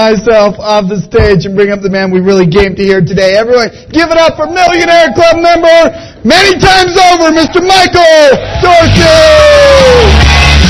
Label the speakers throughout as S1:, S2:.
S1: Myself off the stage and bring up the man we really came to hear today. Everyone, give it up for Millionaire Club member, many times over, Mr. Michael Dorsey!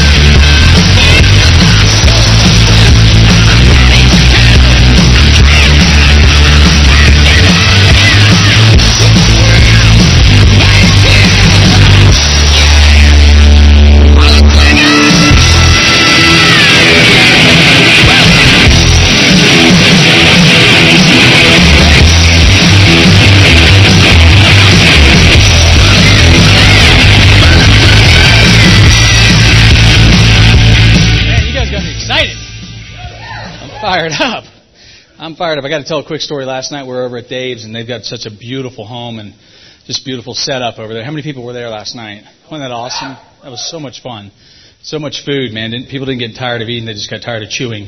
S2: I'm fired up. I got to tell a quick story. Last night we were over at Dave's, and they've got such a beautiful home and just beautiful setup over there. How many people were there last night? Wasn't that awesome? That was so much fun. So much food, man. People didn't get tired of eating. They just got tired of chewing.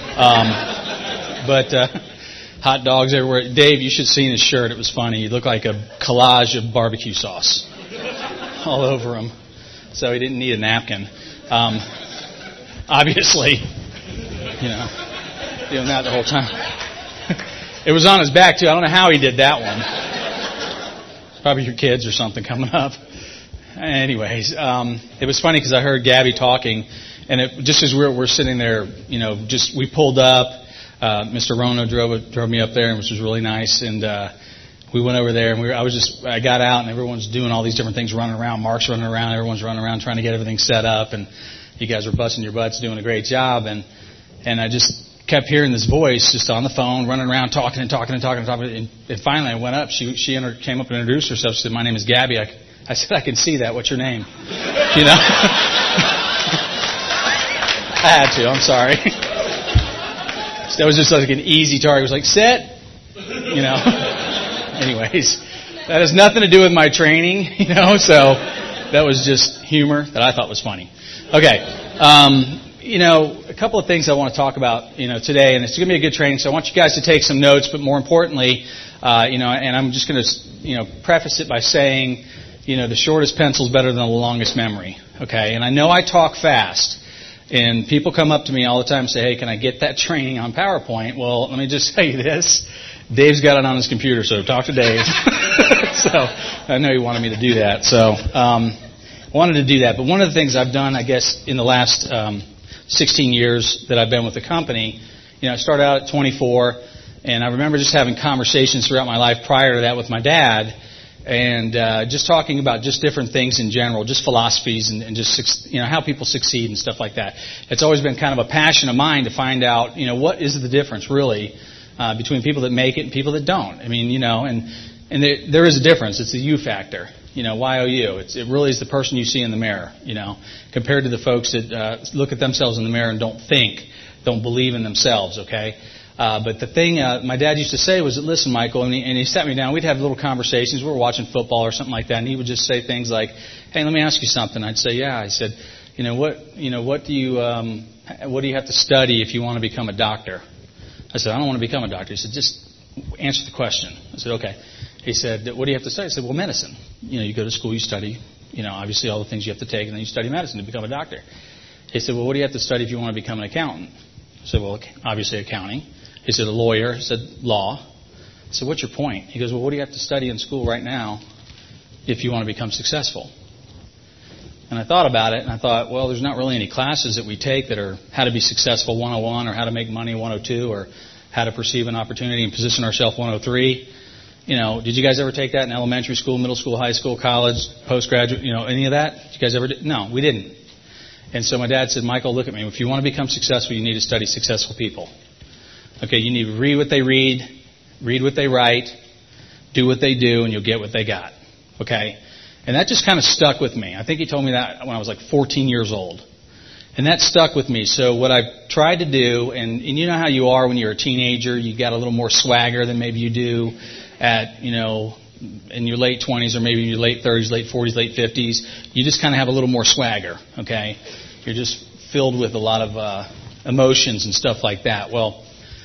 S2: But hot dogs everywhere. Dave, you should have seen his shirt. It was funny. He looked like a collage of barbecue sauce all over him. So he didn't need a napkin. Obviously, doing that the whole time. It was on his back, too. I don't know how he did that one. It's probably your kids or something coming up. Anyways, it was funny because I heard Gabby talking, and just as we're sitting there, we pulled up. Mr. Rono drove me up there, which was really nice, and we went over there, and I got out, and everyone's doing all these different things, running around. Mark's running around, everyone's running around trying to get everything set up, and you guys were busting your butts, doing a great job, and I just kept hearing this voice just on the phone, running around, talking, and finally I went up. She came up and introduced herself. She said, "My name is Gabby." I said, "I can see that. What's your name?" I had to. I'm sorry. That was just like an easy target. It was like, "Sit." Anyways, that has nothing to do with my training, so that was just humor that I thought was funny. Okay. A couple of things I want to talk about, today, and it's going to be a good training, so I want you guys to take some notes, but more importantly, and I'm just going to, preface it by saying, the shortest pencil is better than the longest memory, okay? And I know I talk fast, and people come up to me all the time and say, "Hey, can I get that training on PowerPoint?" Well, let me just tell you this. Dave's got it on his computer, so talk to Dave. So I know he wanted me to do that, so I wanted to do that. But one of the things I've done, I guess, in the last 16 years that I've been with the company, I started out at 24, and I remember just having conversations throughout my life prior to that with my dad, and just talking about just different things in general, just philosophies and just, how people succeed and stuff like that. It's always been kind of a passion of mine to find out, what is the difference really between people that make it and people that don't. I mean, and there is a difference. It's the you factor. Y-O-U. It really is the person you see in the mirror, compared to the folks that look at themselves in the mirror and don't believe in themselves, okay? But the thing my dad used to say was that, "Listen, Michael," and he sat me down. We'd have little conversations. We were watching football or something like that, and he would just say things like, "Hey, let me ask you something." I'd say, "Yeah." He said, what do you have to study if you want to become a doctor?" I said, "I don't want to become a doctor." He said, "Just answer the question." I said, "Okay." He said, "What do you have to study?" I said, "Well, medicine. You go to school, you study, obviously all the things you have to take, and then you study medicine to become a doctor." He said, "Well, what do you have to study if you want to become an accountant?" I said, "Well, obviously accounting." He said, "A lawyer." I said, "Law." I said, "What's your point?" He goes, "Well, what do you have to study in school right now if you want to become successful?" And I thought about it, and I thought, well, there's not really any classes that we take that are how to be successful 101 or how to make money 102 or how to perceive an opportunity and position ourselves 103. Did you guys ever take that in elementary school, middle school, high school, college, postgraduate, any of that? Did you guys ever do? No, we didn't. And so my dad said, "Michael, look at me. If you want to become successful, you need to study successful people. Okay, you need to read what they read what they write, do what they do, and you'll get what they got." Okay? And that just kind of stuck with me. I think he told me that when I was like 14 years old. And that stuck with me. So what I tried to do, and you know how you are when you're a teenager, you got a little more swagger than maybe you do at, in your late 20s or maybe in your late 30s, late 40s, late 50s. You just kind of have a little more swagger, okay? You're just filled with a lot of emotions and stuff like that. Well,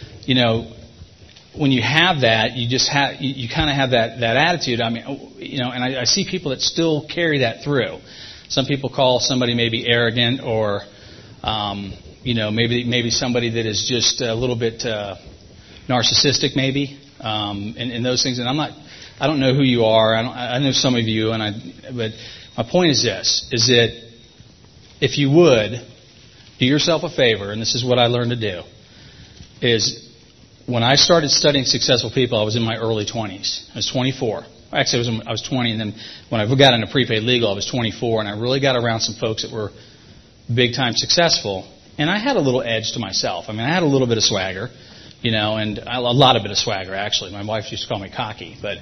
S2: when you have that, you kind of have that attitude. I mean, and I see people that still carry that through. Some people call somebody maybe arrogant or maybe somebody that is just a little bit narcissistic, maybe, and those things. And I don't know who you are. I know some of you, but my point is this: is that if you would do yourself a favor, and this is what I learned to do, is when I started studying successful people, I was in my early 20s. I was 24. Actually, I was 20, and then when I got into prepaid legal, I was 24, and I really got around some folks that were big-time successful, and I had a little edge to myself. I mean, I had a little bit of swagger, and a lot of bit of swagger, actually. My wife used to call me cocky, but,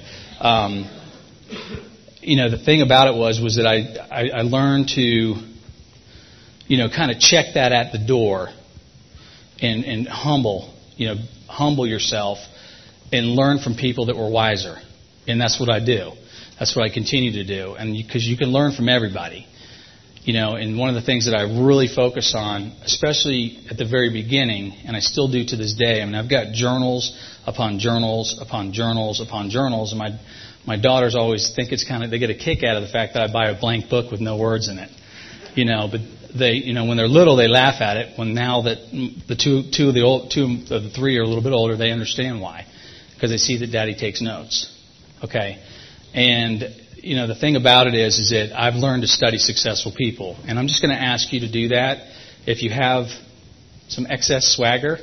S2: the thing about it was that I learned to, kind of check that at the door and humble yourself and learn from people that were wiser. And that's what I do. That's what I continue to do. And because you can learn from everybody. And one of the things that I really focus on, especially at the very beginning, and I still do to this day, I mean, I've got journals upon journals upon journals upon journals, and my daughters always think it's they get a kick out of the fact that I buy a blank book with no words in it. But they, when they're little, they laugh at it. When now that the two of the three are a little bit older, they understand why, because they see that Daddy takes notes. Okay, and the thing about it is that I've learned to study successful people, and I'm just going to ask you to do that. If you have some excess swagger,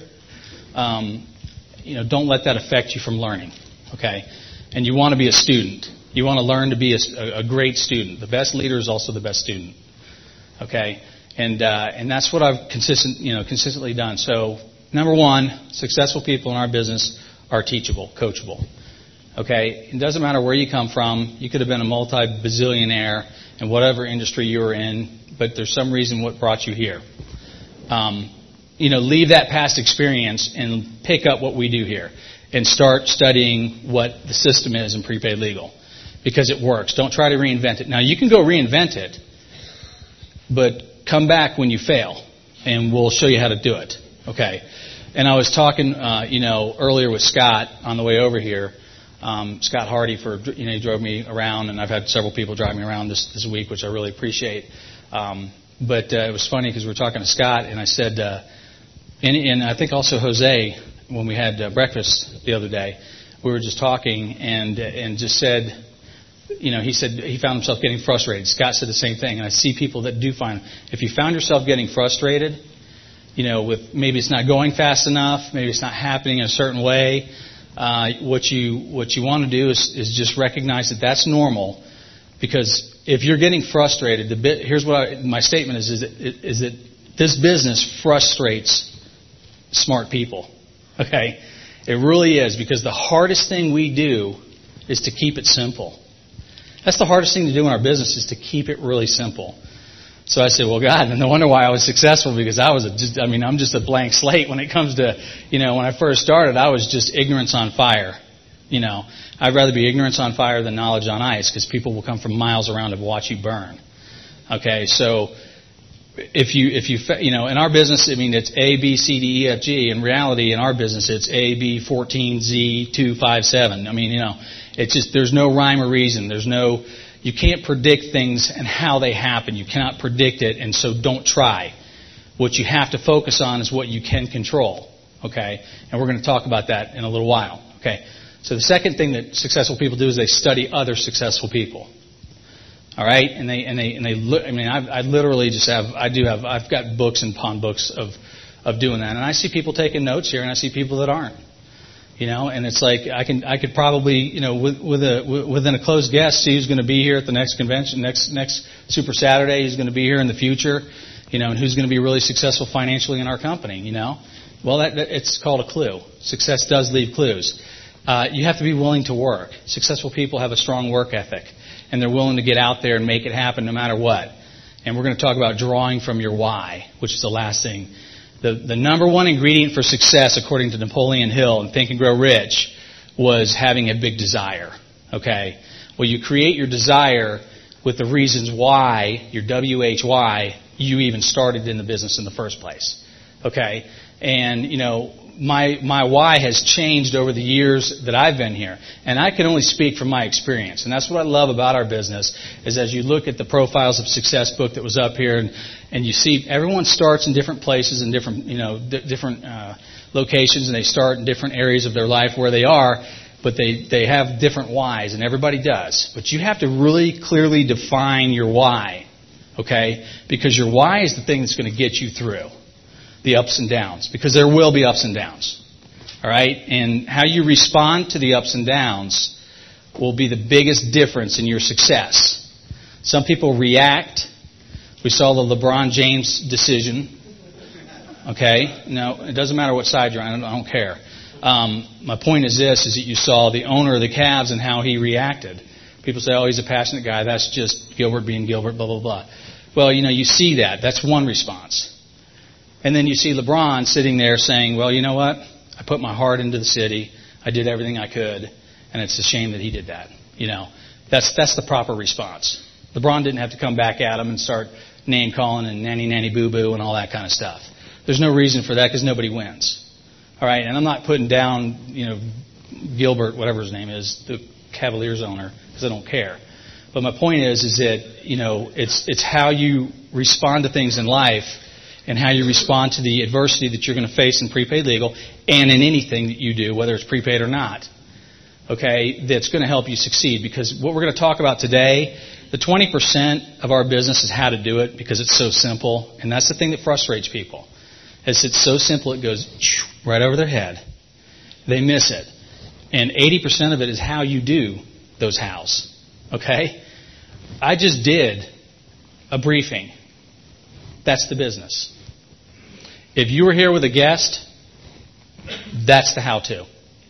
S2: don't let that affect you from learning. Okay, and you want to be a student. You want to learn to be a great student. The best leader is also the best student. Okay, and that's what I've consistently done. So, number one, successful people in our business are teachable, coachable. Okay, it doesn't matter where you come from. You could have been a multi-bazillionaire in whatever industry you were in, but there's some reason what brought you here. Leave that past experience and pick up what we do here and start studying what the system is in prepaid legal, because it works. Don't try to reinvent it. Now, you can go reinvent it, but come back when you fail, and we'll show you how to do it. Okay, and I was talking, earlier with Scott on the way over here. Scott Hardy he drove me around, and I've had several people drive me around this week, which I really appreciate. But it was funny because we were talking to Scott, and I said, and I think also Jose, when we had breakfast the other day, we were just talking and just said, he said he found himself getting frustrated. Scott said the same thing, and I see people that do find, if you found yourself getting frustrated, with maybe it's not going fast enough, maybe it's not happening in a certain way. What you want to do is just recognize that that's normal, because if you're getting frustrated, here's what my statement is that this business frustrates smart people. Okay, it really is, because the hardest thing we do is to keep it simple. That's the hardest thing to do in our business, is to keep it really simple. So I said, well, God, no wonder why I was successful, because I'm just a blank slate when it comes to, when I first started, I was just ignorance on fire. I'd rather be ignorance on fire than knowledge on ice, because people will come from miles around to watch you burn. Okay, so if you in our business, it's A, B, C, D, E, F, G. In reality, in our business, it's A, B, 14, Z, 2, 5, 7. It's just, there's no rhyme or reason. You can't predict things and how they happen. You cannot predict it, and so don't try. What you have to focus on is what you can control. Okay? And we're going to talk about that in a little while. Okay? So the second thing that successful people do is they study other successful people. All right? And they look, I literally just I've got books and upon books of doing that. And I see people taking notes here, and I see people that aren't. And it's like I could probably, within a close guess, see who's going to be here at the next convention, next Super Saturday, who's going to be here in the future, and who's going to be really successful financially in our company, Well, it's called a clue. Success does leave clues. You have to be willing to work. Successful people have a strong work ethic, and they're willing to get out there and make it happen no matter what. And we're going to talk about drawing from your why, which is the last thing. The number one ingredient for success, according to Napoleon Hill in Think and Grow Rich, was having a big desire. Okay? Well, you create your desire with the reasons why, your WHY, you even started in the business in the first place. Okay? And, my why has changed over the years that I've been here. And I can only speak from my experience. And that's what I love about our business, is as you look at the Profiles of Success book that was up here, and you see everyone starts in different places and different, different locations, and they start in different areas of their life where they are, but they have different whys, and everybody does. But you have to really clearly define your why, okay? Because your why is the thing that's going to get you through the ups and downs, because there will be ups and downs, all right? And how you respond to the ups and downs will be the biggest difference in your success. Some people react. We saw the LeBron James decision, okay? No, it doesn't matter what side you're on. I don't care. My point is this, is that you saw the owner of the Cavs and how he reacted. People say, oh, he's a passionate guy. That's just Gilbert being Gilbert, blah, blah, blah. Well, you see that. That's one response. And then you see LeBron sitting there saying, well, you know what? I put my heart into the city. I did everything I could. And it's a shame that he did that. That's the proper response. LeBron didn't have to come back at him and start name calling and nanny boo boo and all that kind of stuff. There's no reason for that because nobody wins. All right. And I'm not putting down, Gilbert, whatever his name is, the Cavaliers owner, because I don't care. But my point is that, it's how you respond to things in life and how you respond to the adversity that you're going to face in prepaid legal and in anything that you do, whether it's prepaid or not, okay, that's going to help you succeed. Because what we're going to talk about today, the 20% of our business is how to do it because it's so simple. And that's the thing that frustrates people. It's so simple it goes right over their head. They miss it. And 80% of it is how you do those hows, okay? I just did a briefing. That's the business. If you were here with a guest, that's the how-to.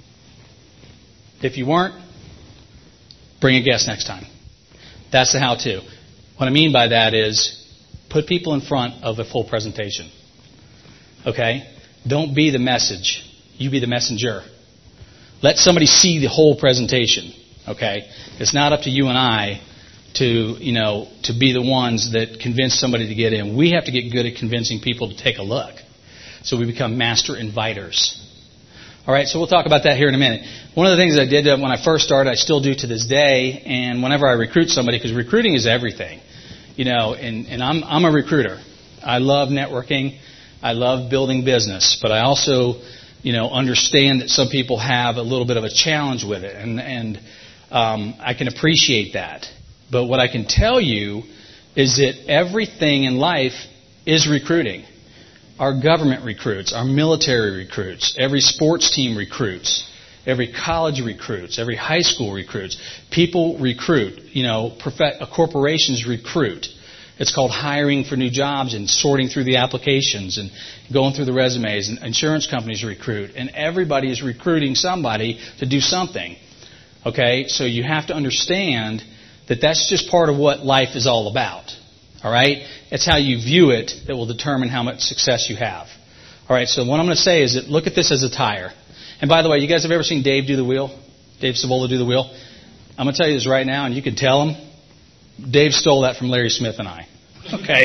S2: If you weren't, bring a guest next time. That's the how-to. What I mean by that is put people in front of a full presentation. Okay? Don't be the message. You be the messenger. Let somebody see the whole presentation. Okay? It's not up to you and I to be the ones that convince somebody to get in. We have to get good at convincing people to take a look. So we become master inviters. All right, so we'll talk about that here in a minute. One of the things I did when I first started, I still do to this day, and whenever I recruit somebody, because recruiting is everything, and I'm a recruiter. I love networking. I love building business, but I also, understand that some people have a little bit of a challenge with it, and I can appreciate that. But what I can tell you is that everything in life is recruiting. Our government recruits, our military recruits, every sports team recruits, every college recruits, every high school recruits. People recruit, corporations recruit. It's called hiring for new jobs and sorting through the applications and going through the resumes. And insurance companies recruit. And everybody is recruiting somebody to do something. Okay? So you have to understand that that's just part of what life is all about. All right? It's how you view it that will determine how much success you have. All right, so what I'm going to say is that look at this as a tire. And by the way, you guys have ever seen Dave do the wheel? Dave Savola do the wheel? I'm going to tell you this right now, and you can tell him. Dave stole that from Larry Smith and I. Okay?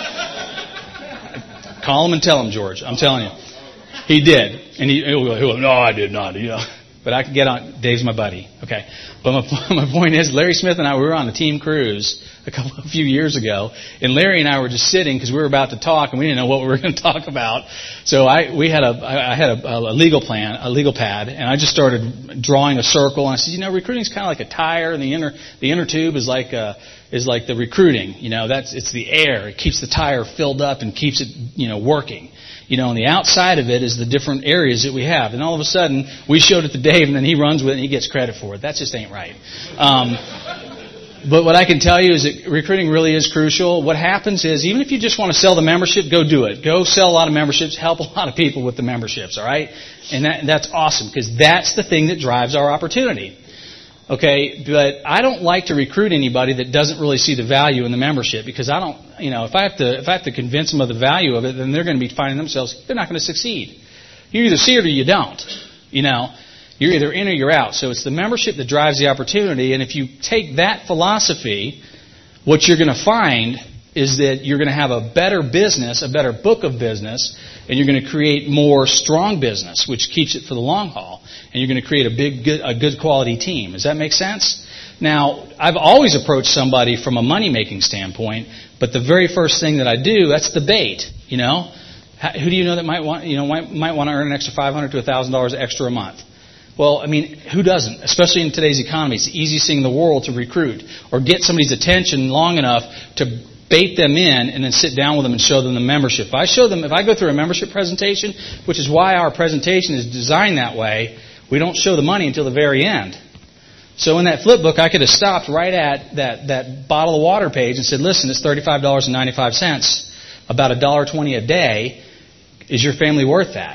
S2: Call him and tell him, George. I'm telling you. He did. And he'll go, no, I did not. But I can get on. Dave's my buddy. Okay. But my point is, Larry Smith and I, we were on a team cruise a few years ago, and Larry and I were just sitting because we were about to talk and we didn't know what we were going to talk about. So I had a legal plan, a legal pad, and I just started drawing a circle. And I said, recruiting is kind of like a tire, and the inner tube is like the recruiting. It's the air. It keeps the tire filled up and keeps it working. And the outside of it is the different areas that we have. And all of a sudden, we showed it to Dave, and then he runs with it, and he gets credit for it. That just ain't right. But what I can tell you is that recruiting really is crucial. What happens is, even if you just want to sell the membership, go do it. Go sell a lot of memberships. Help a lot of people with the memberships, all right? And that's awesome, because that's the thing that drives our opportunity. Okay, but I don't like to recruit anybody that doesn't really see the value in the membership, because I don't, if I have to convince them of the value of it, then they're going to be finding themselves, they're not going to succeed. You either see it or you don't. You're either in or you're out. So it's the membership that drives the opportunity, and if you take that philosophy, what you're going to find is that you're going to have a better business, a better book of business, and you're going to create more strong business, which keeps it for the long haul. And you're going to create a good quality team. Does that make sense? Now, I've always approached somebody from a money-making standpoint, but the very first thing that I do, that's the bait, you know. Who do you know that might want to earn an extra $500 to $1,000 extra a month? Well, I mean, who doesn't? Especially in today's economy, it's the easiest thing in the world to recruit or get somebody's attention long enough to bait them in and then sit down with them and show them the membership. If I go through a membership presentation, which is why our presentation is designed that way, we don't show the money until the very end. So in that flip book, I could have stopped right at that bottle of water page and said, listen, it's $35.95, about $1.20 a day. Is your family worth that?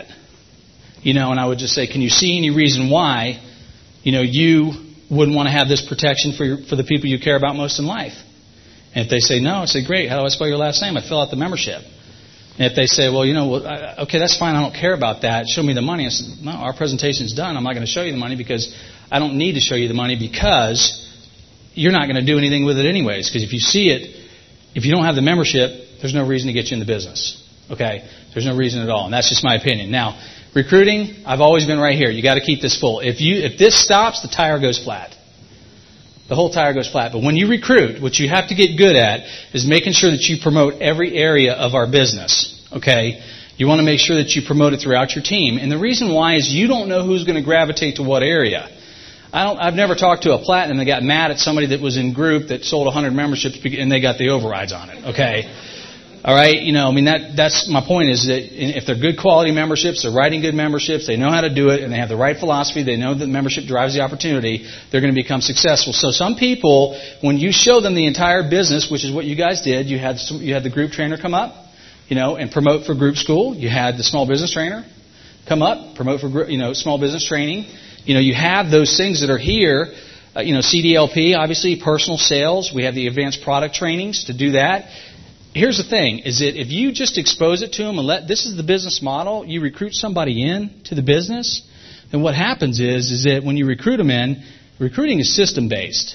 S2: You know, and I would just say, can you see any reason why, you know, you wouldn't want to have this protection for the people you care about most in life? And if they say no, I say, great, how do I spell your last name? I fill out the membership. And if they say, well, you know, okay, that's fine, I don't care about that, show me the money. I said, no, our presentation's done. I'm not going to show you the money because I don't need to show you the money because you're not going to do anything with it anyways. Because if you see it, if you don't have the membership, there's no reason to get you in the business. Okay? There's no reason at all. And that's just my opinion. Now, recruiting, I've always been right here. You got to keep this full. If this stops, the tire goes flat. The whole tire goes flat. But when you recruit, what you have to get good at is making sure that you promote every area of our business. Okay? You want to make sure that you promote it throughout your team. And the reason why is you don't know who's going to gravitate to what area. I've never talked to a platinum that got mad at somebody that was in group that sold 100 memberships and they got the overrides on it. Okay? All right, you know, I mean, that's my point is that if they're good quality memberships, they're writing good memberships, they know how to do it, and they have the right philosophy, they know that membership drives the opportunity, they're going to become successful. So some people, when you show them the entire business, which is what you guys did, you had the group trainer come up, you know, and promote for group school. You had the small business trainer come up, promote for, you know, small business training. You know, you have those things that are here. You know, CDLP, obviously, personal sales. We have the advanced product trainings to do that. Here's the thing, is that if you just expose it to them and this is the business model, you recruit somebody in to the business, then what happens is that when you recruit them in, recruiting is system-based.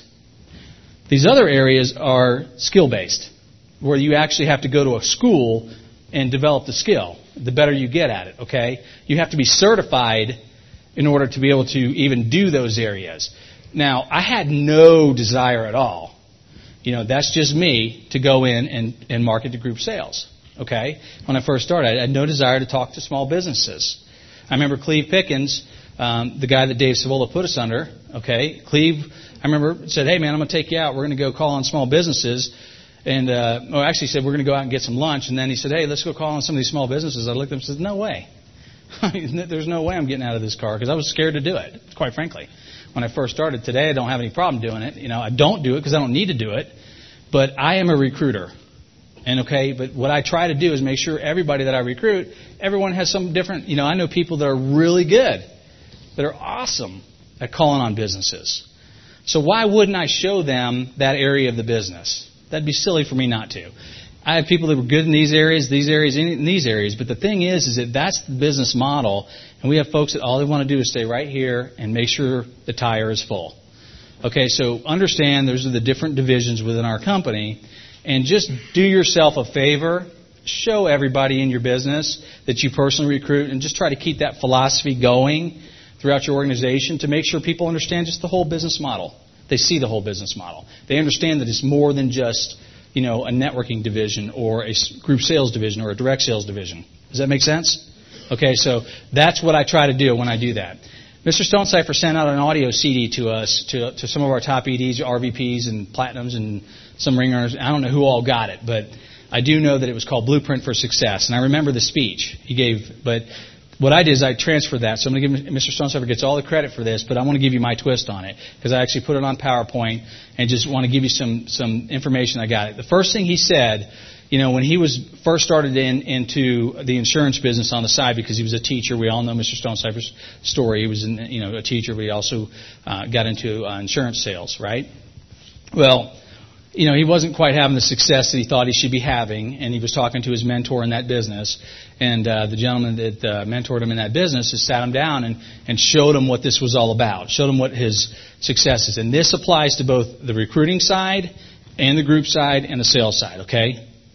S2: These other areas are skill-based, where you actually have to go to a school and develop the skill, the better you get at it, okay? You have to be certified in order to be able to even do those areas. Now, I had no desire at all. You know, that's just me to go in and market to group sales. Okay? When I first started, I had no desire to talk to small businesses. I remember Cleve Pickens, the guy that Dave Savola put us under. Okay? Cleve, I remember, said, hey, man, I'm going to take you out. We're going to go call on small businesses. And, actually said, we're going to go out and get some lunch. And then he said, hey, let's go call on some of these small businesses. I looked at him and said, no way. There's no way I'm getting out of this car because I was scared to do it, quite frankly. When I first started today, I don't have any problem doing it. You know, I don't do it because I don't need to do it. But I am a recruiter. But what I try to do is make sure everybody that I recruit, everyone has some different, you know, I know people that are really good, that are awesome at calling on businesses. So why wouldn't I show them that area of the business? That'd be silly for me not to. I have people that were good in these areas, in these areas. But the thing is that that's the business model. And we have folks that all they want to do is stay right here and make sure the tire is full. Okay, so understand those are the different divisions within our company. And just do yourself a favor. Show everybody in your business that you personally recruit and just try to keep that philosophy going throughout your organization to make sure people understand just the whole business model. They see the whole business model. They understand that it's more than just, you know, a networking division or a group sales division or a direct sales division. Does that make sense? Okay, so that's what I try to do when I do that. Mr. Stonecipher sent out an audio CD to us, to some of our top EDs, RVPs, and Platinums, and some ringers. I don't know who all got it, but I do know that it was called Blueprint for Success. And I remember the speech he gave, but what I did is I transferred that. So I'm going to give Mr. Stonecipher gets all the credit for this, but I want to give you my twist on it because I actually put it on PowerPoint and just want to give you some information I got. The first thing he said, you know, when he was first started into the insurance business on the side because he was a teacher. We all know Mr. Stonecipher's story. He was, a teacher, but he also got into insurance sales, right? Well, you know, he wasn't quite having the success that he thought he should be having, and he was talking to his mentor in that business. And the gentleman that mentored him in that business just sat him down and showed him what this was all about, showed him what his success is. And this applies to both the recruiting side and the group side and the sales side, okay?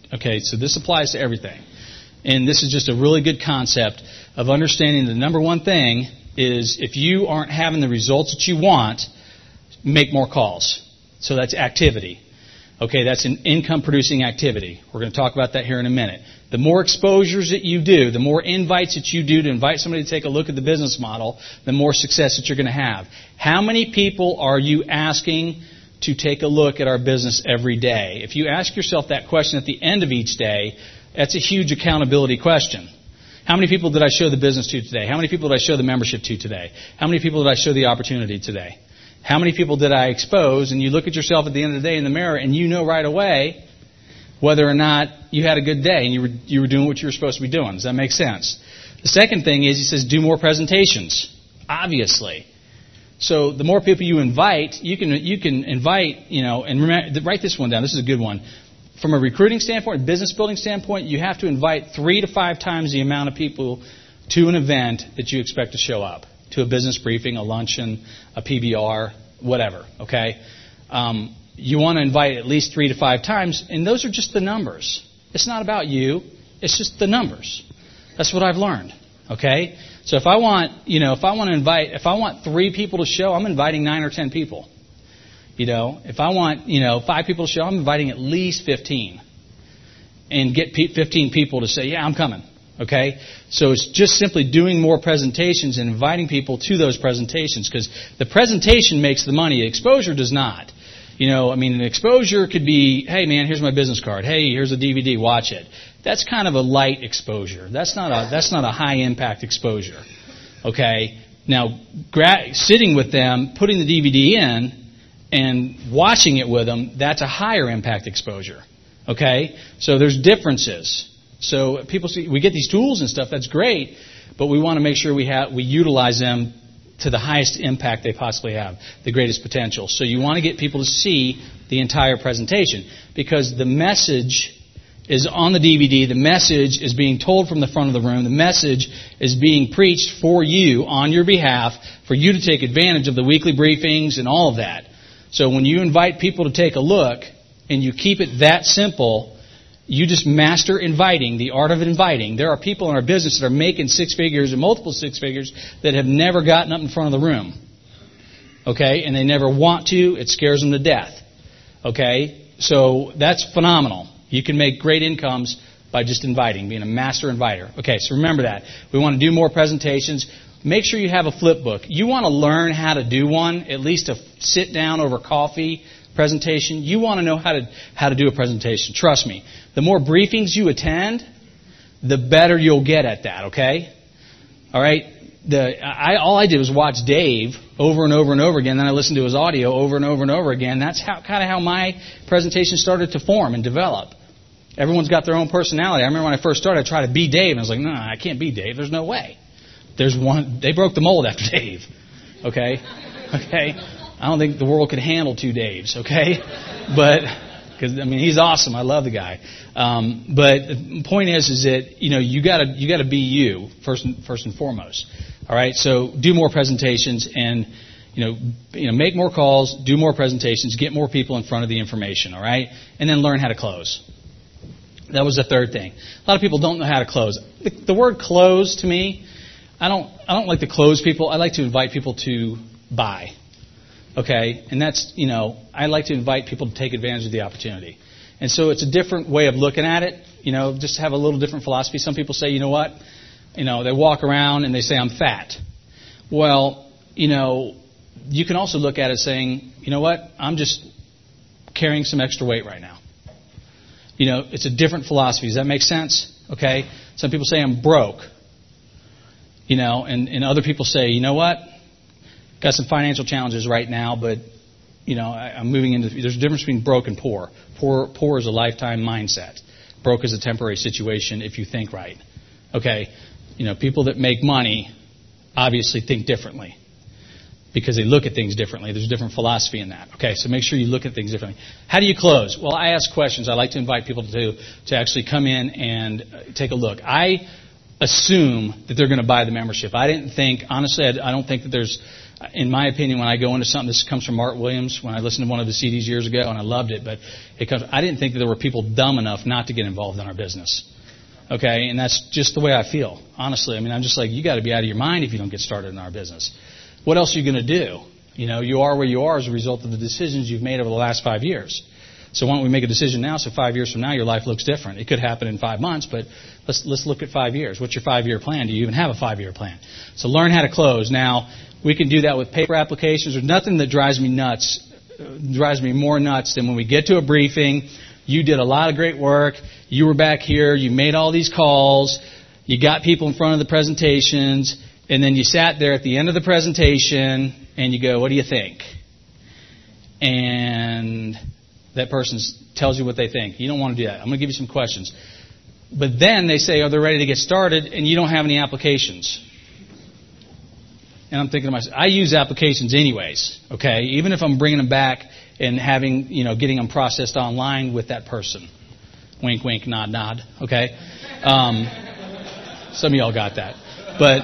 S2: Okay, so this applies to everything. And this is just a really good concept of understanding the number one thing is if you aren't having the results that you want, make more calls. So that's activity. Okay, that's an income-producing activity. We're going to talk about that here in a minute. The more exposures that you do, the more invites that you do to invite somebody to take a look at the business model, the more success that you're going to have. How many people are you asking to take a look at our business every day? If you ask yourself that question at the end of each day, that's a huge accountability question. How many people did I show the business to today? How many people did I show the membership to today? How many people did I show the opportunity today? How many people did I expose? And you look at yourself at the end of the day in the mirror and you know right away whether or not you had a good day and you were doing what you were supposed to be doing. Does that make sense? The second thing is he says do more presentations, obviously. So the more people you invite, you can invite, and remember, write this one down. This is a good one. From a recruiting standpoint, business building standpoint, you have to invite 3 to 5 times the amount of people to an event that you expect to show up. To a business briefing, a luncheon, a PBR, whatever, okay? You want to invite at least 3 to 5 times, and those are just the numbers. It's not about you. It's just the numbers. That's what I've learned, okay? So if I want 3 people to show, I'm inviting 9 or 10 people. If I want, 5 people to show, I'm inviting at least 15. And get 15 people to say, yeah, I'm coming. Okay? So it's just simply doing more presentations and inviting people to those presentations because the presentation makes the money. Exposure does not. An exposure could be, hey, man, here's my business card. Hey, here's a DVD. Watch it. That's kind of a light exposure. That's not a high-impact exposure. Okay? Now, sitting with them, putting the DVD in, and watching it with them, that's a higher impact exposure. Okay? So there's differences. So people see, we get these tools and stuff, that's great, but we want to make sure we utilize them to the highest impact they possibly have, the greatest potential. So you want to get people to see the entire presentation because the message is on the DVD, the message is being told from the front of the room, the message is being preached for you on your behalf, for you to take advantage of the weekly briefings and all of that. So when you invite people to take a look and you keep it that simple, you just master inviting, the art of inviting. There are people in our business that are making 6 figures and multiple 6 figures that have never gotten up in front of the room. Okay? And they never want to. It scares them to death. Okay? So that's phenomenal. You can make great incomes by just inviting, being a master inviter. Okay, so remember that. We want to do more presentations. Make sure you have a flip book. You want to learn how to do one, at least a sit down over coffee presentation. You want to know how to do a presentation. Trust me. The more briefings you attend, the better you'll get at that, okay? All right? All I did was watch Dave over and over and over again. Then I listened to his audio over and over and over again. That's kind of how my presentation started to form and develop. Everyone's got their own personality. I remember when I first started, I tried to be Dave. And I was like, no, I can't be Dave. There's no way. They broke the mold after Dave. Okay? Okay? I don't think the world could handle 2 Daves, okay? But, because, he's awesome. I love the guy. But the point is that, you gotta be you, first and foremost. All right? So do more presentations and, make more calls, do more presentations, get more people in front of the information, all right? And then learn how to close. That was the third thing. A lot of people don't know how to close. The word close, to me, I don't like to close people. I like to invite people to buy. Okay? And that's, I like to invite people to take advantage of the opportunity. And so it's a different way of looking at it. Just have a little different philosophy. Some people say, you know what? They walk around and they say, I'm fat. Well, you can also look at it saying, you know what? I'm just carrying some extra weight right now. It's a different philosophy. Does that make sense? Okay? Some people say I'm broke. And other people say, you know what? Got some financial challenges right now, but, I'm moving into... There's a difference between broke and poor. Poor is a lifetime mindset. Broke is a temporary situation if you think right. Okay? People that make money obviously think differently because they look at things differently. There's a different philosophy in that. Okay, so make sure you look at things differently. How do you close? Well, I ask questions. I like to invite people to actually come in and take a look. I assume that they're going to buy the membership. I didn't think, honestly, I don't think that there's, in my opinion, when I go into something, this comes from Mark Williams, when I listened to one of the CDs years ago, and I loved it, but I didn't think that there were people dumb enough not to get involved in our business. Okay, and that's just the way I feel, honestly. I mean, I'm just like, you got to be out of your mind if you don't get started in our business. What else are you going to do? You know, you are where you are as a result of the decisions you've made over the last 5 years. So why don't we make a decision now so 5 years from now your life looks different? It could happen in 5 months, but let's look at 5 years. What's your 5-year plan? Do you even have a 5-year plan? So learn how to close. Now, we can do that with paper applications. There's nothing that drives me more nuts than when we get to a briefing. You did a lot of great work. You were back here. You made all these calls. You got people in front of the presentations. And then you sat there at the end of the presentation and you go, what do you think? And that person tells you what they think. You don't want to do that. I'm going to give you some questions. But then they say, oh, they're ready to get started, and you don't have any applications. And I'm thinking to myself, I use applications anyways, okay? Even if I'm bringing them back and having, getting them processed online with that person. Wink, wink, nod, nod, okay? Some of y'all got that. But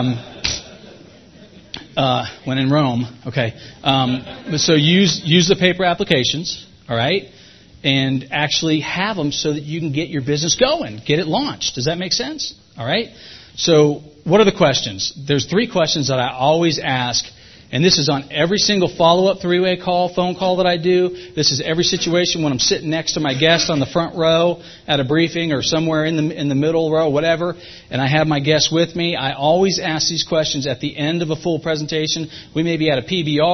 S2: when in Rome, okay? So use the paper applications, all right? And actually have them so that you can get your business going, get it launched. Does that make sense? All right? So what are the questions? There's 3 questions that I always ask, and this is on every single follow-up 3-way call, phone call that I do. This is every situation when I'm sitting next to my guest on the front row at a briefing or somewhere in the middle row, whatever, and I have my guest with me. I always ask these questions at the end of a full presentation. We may be at a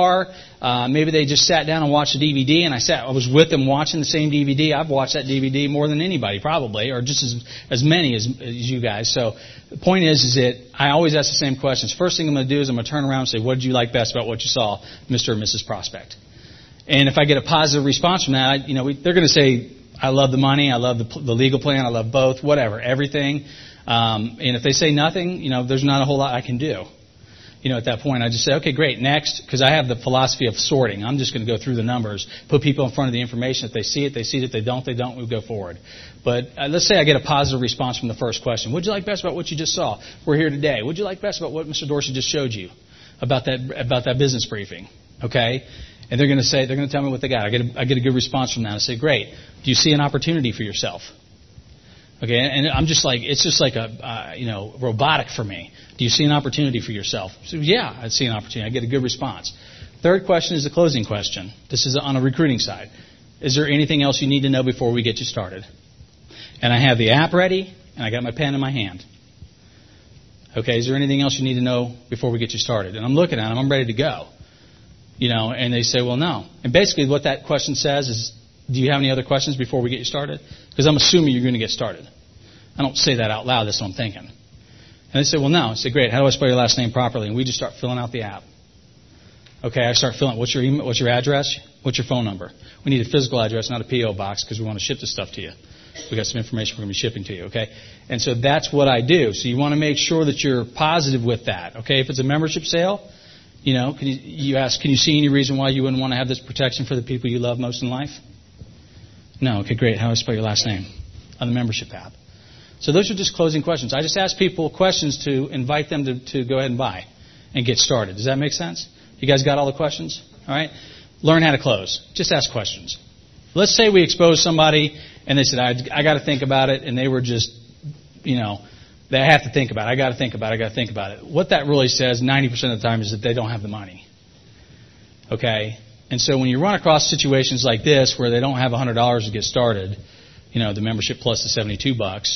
S2: PBR. Maybe they just sat down and watched a DVD, and I was with them watching the same DVD. I've watched that DVD more than anybody, probably, or just as many as you guys. So the point is that I always ask the same questions. First thing I'm going to do is I'm going to turn around and say, what did you like best about what you saw, Mr. or Mrs. Prospect? And if I get a positive response from that, they're going to say, I love the money, I love the legal plan, I love both, whatever, everything. And if they say nothing, there's not a whole lot I can do. At that point, I just say, okay, great, next, because I have the philosophy of sorting. I'm just going to go through the numbers, put people in front of the information. If they see it, they see it. If they don't, we go forward. But let's say I get a positive response from the first question. What did you like best about what you just saw? We're here today. What did you like best about what Mr. Dorsey just showed you about that business briefing? Okay? And they're going to tell me what they got. I get a good response from that. I say, great. Do you see an opportunity for yourself? Okay, and I'm just like, it's just like robotic for me. Do you see an opportunity for yourself? So, yeah, I see an opportunity. I get a good response. Third question is the closing question. This is on a recruiting side. Is there anything else you need to know before we get you started? And I have the app ready, and I got my pen in my hand. Okay, is there anything else you need to know before we get you started? And I'm looking at them. I'm ready to go. And they say, well, no. And basically what that question says is, do you have any other questions before we get you started? Because I'm assuming you're going to get started. I don't say that out loud. That's what I'm thinking. And they say, well, no. I say, great. How do I spell your last name properly? And we just start filling out the app. Okay, I start filling. What's your email? What's your address? What's your phone number? We need a physical address, not a P.O. box, because we want to ship this stuff to you. We got some information we're going to be shipping to you. Okay, and so that's what I do. So you want to make sure that you're positive with that. Okay, if it's a membership sale, you ask, can you see any reason why you wouldn't want to have this protection for the people you love most in life? No. Okay, great. How do I spell your last name? On the membership app. So those are just closing questions. I just ask people questions to invite them to go ahead and buy and get started. Does that make sense? You guys got all the questions? All right? Learn how to close. Just ask questions. Let's say we expose somebody and they said, I got to think about it, and they were just, they have to think about it. I got to think about it. What that really says 90% of the time is that they don't have the money. Okay? And so when you run across situations like this where they don't have $100 to get started, the membership plus the $72,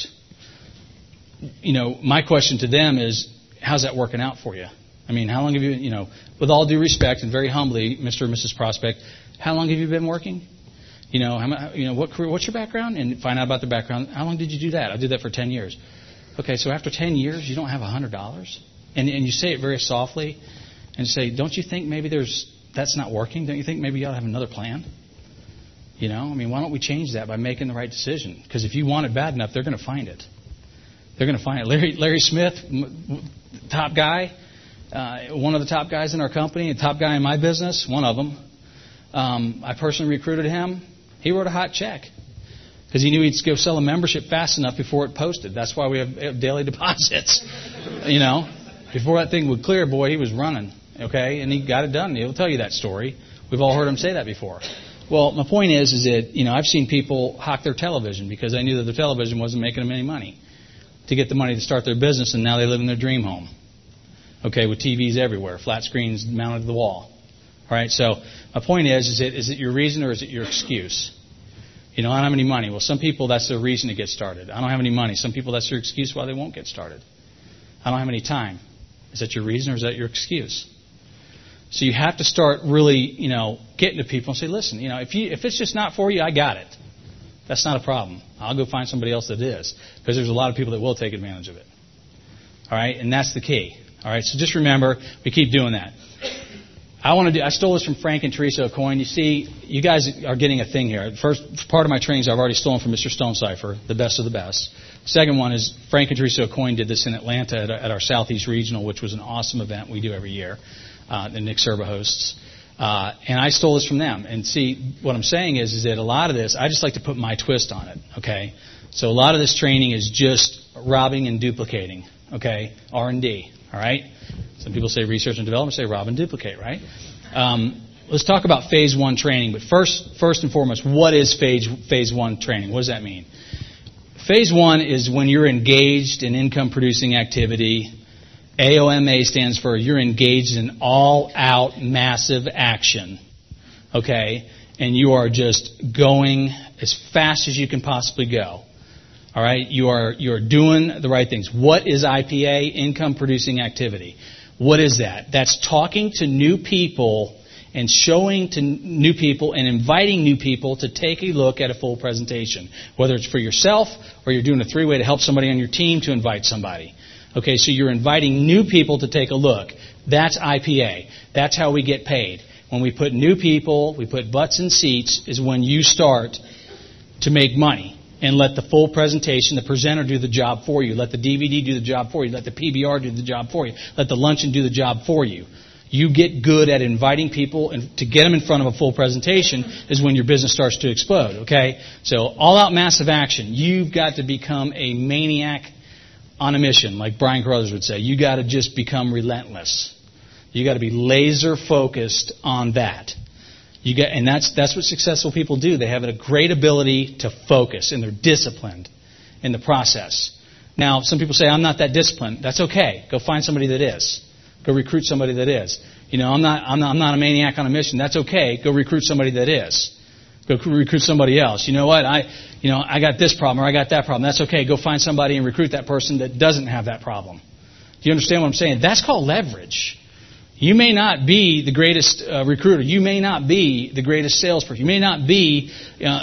S2: my question to them is, how's that working out for you? I mean, how long have you, with all due respect and very humbly, Mr. or Mrs. Prospect, how long have you been working? What career, what's your background? And find out about the background. How long did you do that? I did that for 10 years. Okay, so after 10 years, you don't have $100? And you say it very softly and say, don't you think maybe that's not working? Don't you think maybe you ought to have another plan? Why don't we change that by making the right decision? Because if you want it bad enough, they're going to find it. They're going to find it. Larry Smith, top guy, one of the top guys in our company, a top guy in my business, one of them. I personally recruited him. He wrote a hot check. because he knew he'd go sell a membership fast enough before it posted. That's why we have daily deposits. Before that thing would clear, boy, he was running. Okay, and he got it done. He'll tell you that story. We've all heard him say that before. Well, my point is that I've seen people hawk their television because they knew that their television wasn't making them any money to get the money to start their business, and now they live in their dream home. Okay, with TVs everywhere, flat screens mounted to the wall. All right, so my point is it your reason or is it your excuse? I don't have any money. Well, some people, that's their reason to get started. I don't have any money. Some people, that's their excuse why they won't get started. I don't have any time. Is that your reason or is that your excuse? So you have to start really, getting to people and say, listen, if it's just not for you, I got it. That's not a problem. I'll go find somebody else that is, because there's a lot of people that will take advantage of it. All right, and that's the key. All right, so just remember, we keep doing that. I stole this from Frank and Teresa O'Coin. You see, you guys are getting a thing here. First part of my trainings I've already stolen from Mr. Stonecipher, the best of the best. Second one is Frank and Teresa O'Coin did this in Atlanta at our Southeast Regional, which was an awesome event we do every year that Nick Serba hosts. And I stole this from them. And see, what I'm saying is that a lot of this, I just like to put my twist on it, okay? So a lot of this training is just robbing and duplicating, okay? R&D, all right? Some people say research and development, say rob and duplicate, right? Let's talk about phase 1 training. But first and foremost, what is phase 1 training? What does that mean? Phase 1 is when you're engaged in income-producing activity. AOMA stands for you're engaged in all-out massive action, okay? And you are just going as fast as you can possibly go, all right? You are doing the right things. What is IPA? Income-producing activity. What is that? That's talking to new people and showing to new people and inviting new people to take a look at a full presentation, whether it's for yourself or you're doing a 3-way to help somebody on your team to invite somebody. Okay, so you're inviting new people to take a look. That's IPA. That's how we get paid. When we put new people, we put butts in seats, is when you start to make money and let the full presentation, the presenter do the job for you. Let the DVD do the job for you. Let the PBR do the job for you. Let the luncheon do the job for you. You get good at inviting people, and to get them in front of a full presentation is when your business starts to explode, okay? So all-out massive action. You've got to become a maniac on a mission, like Brian Carruthers would say. You got to just become relentless. You got to be laser focused on that. And that's what successful people do. They have a great ability to focus, and they're disciplined in the process. Now, some people say, I'm not that disciplined. That's okay. Go find somebody that is. Go recruit somebody that is. I'm not a maniac on a mission. That's okay. Go recruit somebody that is. Go recruit somebody else. You know what? I got this problem or I got that problem. That's okay. Go find somebody and recruit that person that doesn't have that problem. Do you understand what I'm saying? That's called leverage. You may not be the greatest recruiter. You may not be the greatest salesperson. You may not be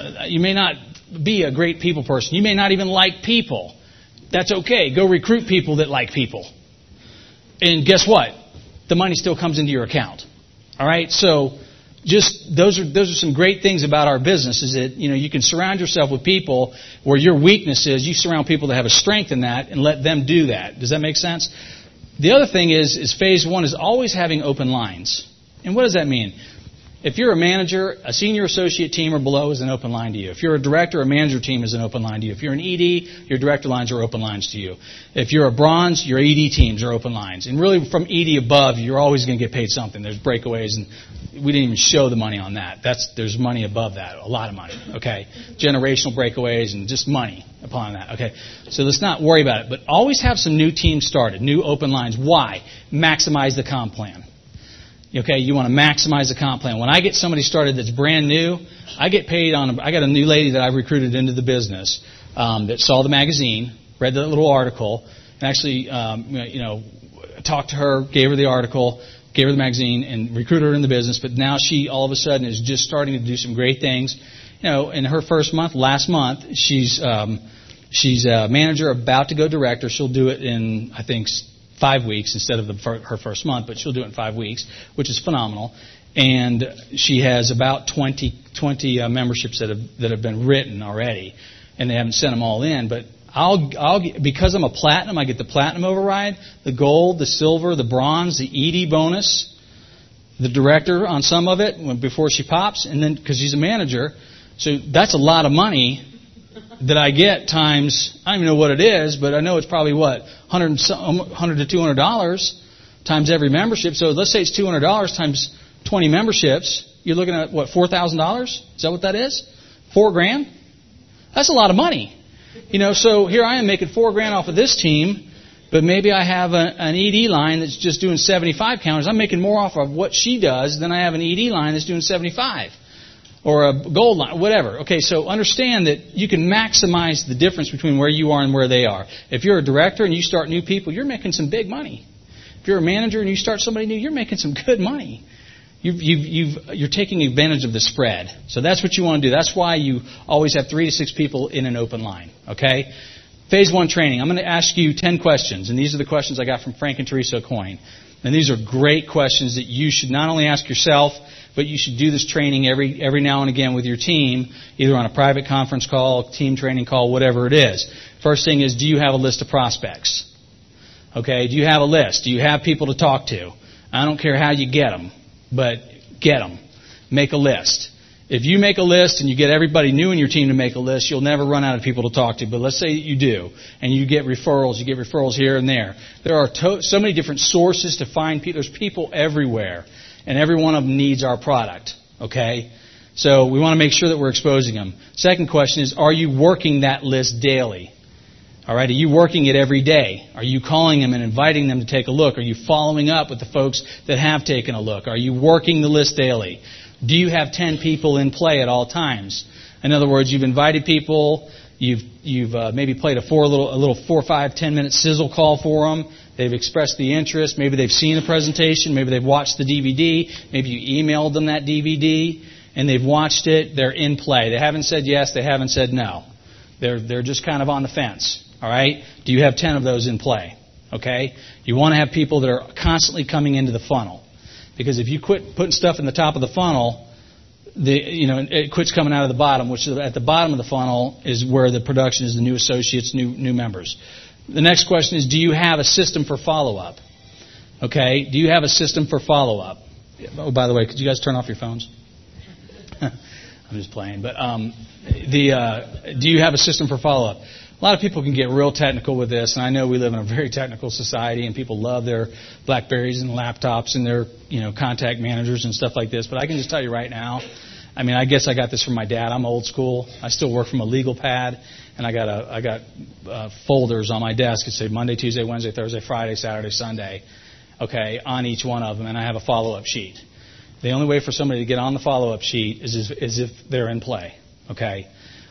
S2: a great people person. You may not even like people. That's okay. Go recruit people that like people. And guess what? The money still comes into your account. All right? So just those are some great things about our business is that, you can surround yourself with people where your weakness is. You surround people that have a strength in that and let them do that. Does that make sense? The other thing is phase 1 is always having open lines. And what does that mean? If you're a manager, a senior associate team or below is an open line to you. If you're a director, a manager team is an open line to you. If you're an ED, your director lines are open lines to you. If you're a bronze, your ED teams are open lines. And really from ED above, you're always going to get paid something. There's breakaways, and we didn't even show the money on that. There's money above that, a lot of money, okay? Generational breakaways and just money upon that, okay? So let's not worry about it. But always have some new teams started, new open lines. Why? Maximize the comp plan. Okay, you want to maximize the comp plan. When I get somebody started that's brand new, I get paid I got a new lady that I recruited into the business that saw the magazine, read the little article, and actually, talked to her, gave her the article, gave her the magazine, and recruited her in the business. But now she all of a sudden is just starting to do some great things. In her first month, last month, she's a manager about to go director. She'll do it in, I think, 5 weeks instead of her first month, but she'll do it in 5 weeks, which is phenomenal. And she has about 20 memberships that have been written already, and they haven't sent them all in. But because I'm a platinum, I get the platinum override, the gold, the silver, the bronze, the ED bonus, the director on some of it before she pops, and then because she's a manager, so that's a lot of money that I get times, I don't even know what it is, but I know it's probably what, $100 to $200 times every membership. So let's say it's $200 times 20 memberships. You're looking at what, $4,000? Is that what that is? $4,000? That's a lot of money. So here I am making $4,000 off of this team, but maybe I have an ED line that's just doing 75 counters. I'm making more off of what she does than I have an ED line that's doing 75. Or a gold line, whatever. Okay, so understand that you can maximize the difference between where you are and where they are. If you're a director and you start new people, you're making some big money. If you're a manager and you start somebody new, you're making some good money. You're taking advantage of the spread. So that's what you want to do. That's why you always have 3 to 6 people in an open line. Okay? Phase 1 training. I'm going to ask you 10 questions, and these are the questions I got from Frank and Teresa Coyne. And these are great questions that you should not only ask yourself, but you should do this training every now and again with your team, either on a private conference call, team training call, whatever it is. First thing is, do you have a list of prospects? Okay, do you have a list? Do you have people to talk to? I don't care how you get them, but get them. Make a list. If you make a list and you get everybody new in your team to make a list, you'll never run out of people to talk to. But let's say that you do, and you get referrals here and there. There are so many different sources to find people. There's people everywhere, and every one of them needs our product. Okay? So we want to make sure that we're exposing them. Second question is, are you working that list daily? All right, are you working it every day? Are you calling them and inviting them to take a look? Are you following up with the folks that have taken a look? Are you working the list daily? Do you have 10 people in play at all times? In other words, you've invited people, you've maybe played a little 4, 5, 10-minute sizzle call for them. They've expressed the interest. Maybe they've seen the presentation. Maybe they've watched the DVD. Maybe you emailed them that DVD, and they've watched it. They're in play. They haven't said yes. They haven't said no. They're just kind of on the fence. All right? Do you have 10 of those in play? Okay? You want to have people that are constantly coming into the funnel. Because if you quit putting stuff in the top of the funnel, it quits coming out of the bottom, which is at the bottom of the funnel is where the production is, the new associates, new members. The next question is, do you have a system for follow-up? Okay? Do you have a system for follow-up? Oh, by the way, could you guys turn off your phones? I'm just playing. But do you have a system for follow-up? A lot of people can get real technical with this, and I know we live in a very technical society, and people love their BlackBerries and laptops and their contact managers and stuff like this. But I can just tell you right now, I guess I got this from my dad. I'm old school. I still work from a legal pad, and I got folders on my desk that say Monday, Tuesday, Wednesday, Thursday, Friday, Saturday, Sunday, okay, on each one of them, and I have a follow-up sheet. The only way for somebody to get on the follow-up sheet is if they're in play, okay?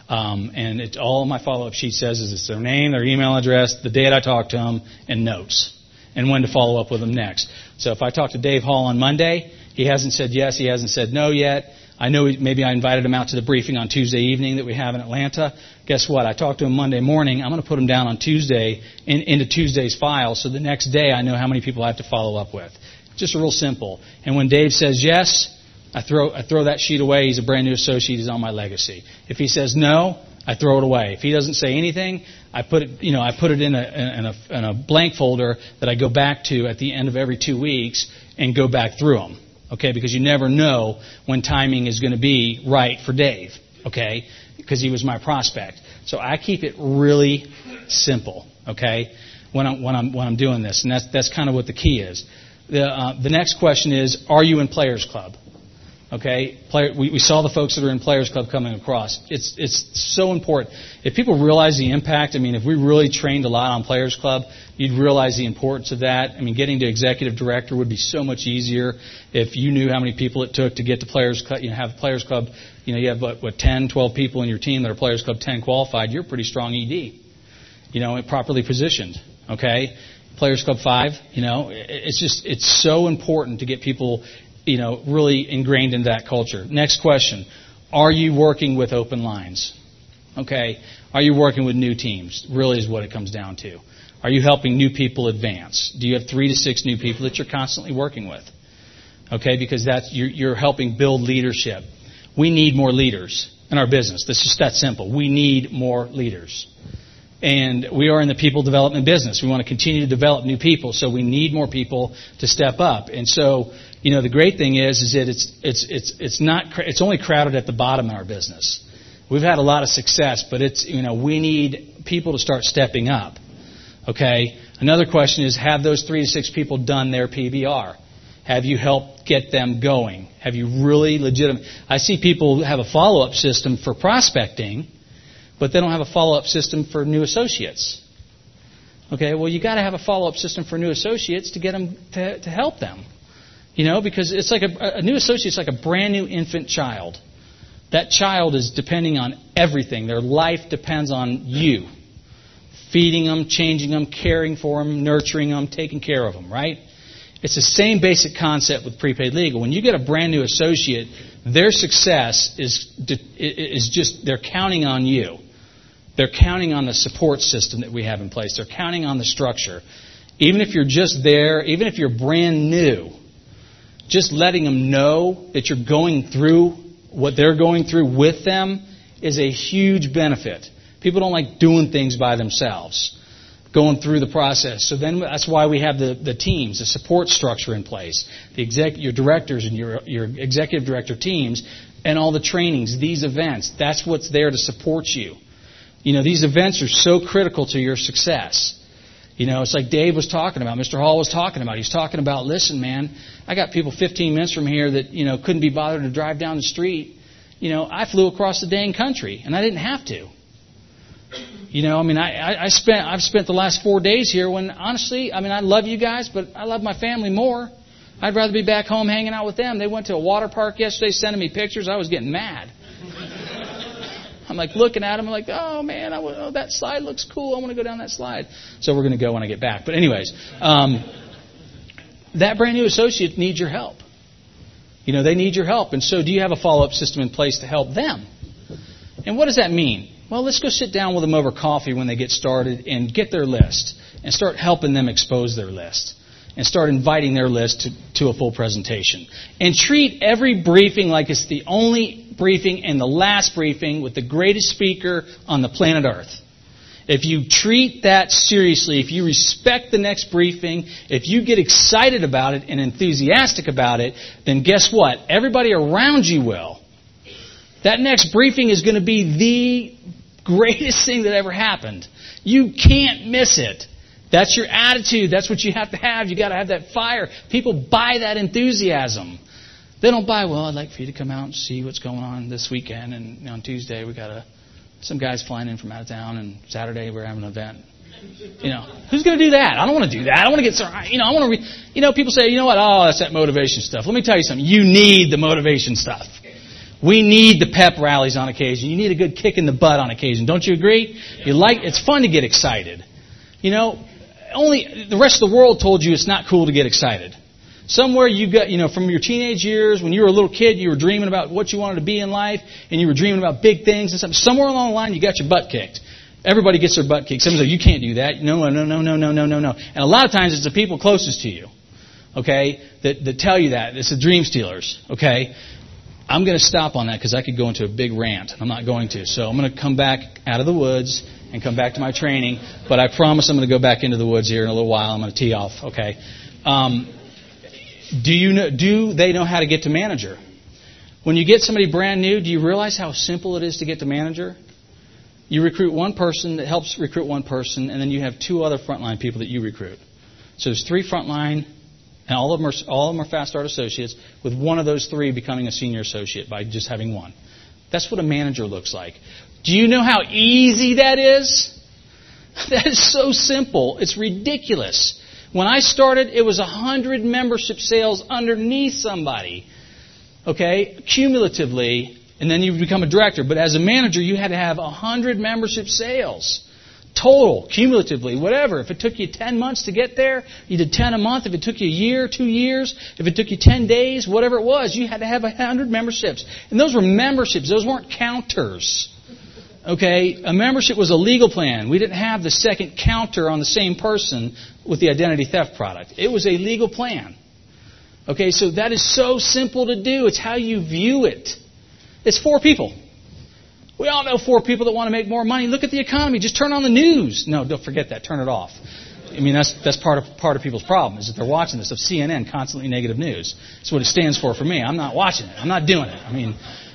S2: And all my follow-up sheet says is it's their name, their email address, the date I talked to them, and notes, and when to follow up with them next. So if I talk to Dave Hall on Monday, he hasn't said yes, he hasn't said no yet. I know maybe I invited him out to the briefing on Tuesday evening that we have in Atlanta. Guess what? I talked to him Monday morning. I'm going to put him down on Tuesday into Tuesday's file, so the next day I know how many people I have to follow up with. Just real simple. And when Dave says yes, I throw that sheet away. He's a brand new associate. He's on my legacy. If he says no, I throw it away. If he doesn't say anything, I put it in a blank folder that I go back to at the end of every 2 weeks and go back through them. Okay, because you never know when timing is going to be right for Dave. Okay, because he was my prospect. So I keep it really simple. Okay, when I'm doing this, and that's kind of what the key is. The next question is, are you in Players Club? Okay, we saw the folks that are in Players Club coming across. It's so important. If people realize the impact, if we really trained a lot on Players Club, you'd realize the importance of that. Getting to executive director would be so much easier if you knew how many people it took to get to Players Club. Have Players Club, you have 10, 12 people in your team that are Players Club 10 qualified. You're a pretty strong ED, properly positioned. Okay, Players Club 5, it's so important to get people really ingrained in that culture. Next question. Are you working with open lines? Okay. Are you working with new teams? Really is what it comes down to. Are you helping new people advance? Do you have 3 to 6 new people that you're constantly working with? Okay, because you're helping build leadership. We need more leaders in our business. It's just that simple. We need more leaders. And we are in the people development business. We want to continue to develop new people, so we need more people to step up. And so, the great thing is that it's only crowded at the bottom in our business. We've had a lot of success, but we need people to start stepping up. Okay? Another question is, have those 3 to 6 people done their PBR? Have you helped get them going? Have you really legitimate? I see people have a follow-up system for prospecting, but they don't have a follow-up system for new associates. Okay, well, you got to have a follow-up system for new associates to get them to help them. Because it's like a new associate's like a brand new infant child. That child is depending on everything. Their life depends on you. Feeding them, changing them, caring for them, nurturing them, taking care of them, right? It's the same basic concept with prepaid legal. When you get a brand new associate, their success is just, they're counting on you. They're counting on the support system that we have in place. They're counting on the structure. Even if you're just there, even if you're brand new, just letting them know that you're going through what they're going through with them is a huge benefit. People don't like doing things by themselves, going through the process. So then that's why we have the teams, the support structure in place, your directors and your executive director teams, and all the trainings, these events. That's what's there to support you. These events are so critical to your success. It's like Dave was talking about, Mr. Hall was talking about. He's talking about, listen, man, I got people 15 minutes from here that, couldn't be bothered to drive down the street. I flew across the dang country, and I didn't have to. I've spent the last 4 days here when, honestly, I love you guys, but I love my family more. I'd rather be back home hanging out with them. They went to a water park yesterday, sending me pictures. I was getting mad. I'm like looking at them, I'm like, oh man, that slide looks cool. I want to go down that slide. So we're going to go when I get back. But anyways, that brand new associate needs your help. They need your help. And so do you have a follow-up system in place to help them? And what does that mean? Well, let's go sit down with them over coffee when they get started and get their list and start helping them expose their list and start inviting their list to a full presentation. And treat every briefing like it's the only briefing and the last briefing with the greatest speaker on the planet Earth. If you treat that seriously, if you respect the next briefing, if you get excited about it and enthusiastic about it, then guess what? Everybody around you will. That next briefing is going to be the greatest thing that ever happened. You can't miss it. That's your attitude. That's what you have to have. You got to have that fire. People buy that enthusiasm. They don't buy, well, I'd like for you to come out and see what's going on this weekend. And on Tuesday we got some guys flying in from out of town, and Saturday we're having an event. Who's going to do that? I don't want to do that. I want to get some. I want to. People say, what? Oh, that's that motivation stuff. Let me tell you something. You need the motivation stuff. We need the pep rallies on occasion. You need a good kick in the butt on occasion. Don't you agree? It's fun to get excited. Only the rest of the world told you it's not cool to get excited. Somewhere you got, from your teenage years, when you were a little kid, you were dreaming about what you wanted to be in life, and you were dreaming about big things and something. Somewhere along the line, you got your butt kicked. Everybody gets their butt kicked. Someone says, you can't do that. No. And a lot of times it's the people closest to you, okay, that tell you that. It's the dream stealers, okay. I'm going to stop on that because I could go into a big rant. I'm not going to. So I'm going to come back out of the woods and come back to my training. But I promise I'm going to go back into the woods here in a little while. I'm going to tee off, okay. Do they know how to get to manager? When you get somebody brand new, do you realize how simple it is to get to manager? You recruit one person that helps recruit one person, and then you have 2 other frontline people that you recruit. So there's 3 frontline, and all of them are fast start associates, with one of those 3 becoming a senior associate by just having one. That's what a manager looks like. Do you know how easy that is? That is so simple. It's ridiculous. When I started, it was 100 membership sales underneath somebody, okay, cumulatively, and then you become a director. But as a manager, you had to have 100 membership sales, total, cumulatively, whatever. If it took you 10 months to get there, you did 10 a month. If it took you a year, 2 years, if it took you 10 days, whatever it was, you had to have 100 memberships. And those were memberships. Those weren't counters. Okay, a membership was a legal plan. We didn't have the second counter on the same person with the identity theft product. It was a legal plan. Okay, so that is so simple to do. It's how you view it. It's 4 people. We all know 4 people that want to make more money. Look at the economy. Just turn on the news. No, don't forget that. Turn it off. That's part of people's problem is that they're watching this of CNN, constantly negative news. That's what it stands for me. I'm not watching it. I'm not doing it.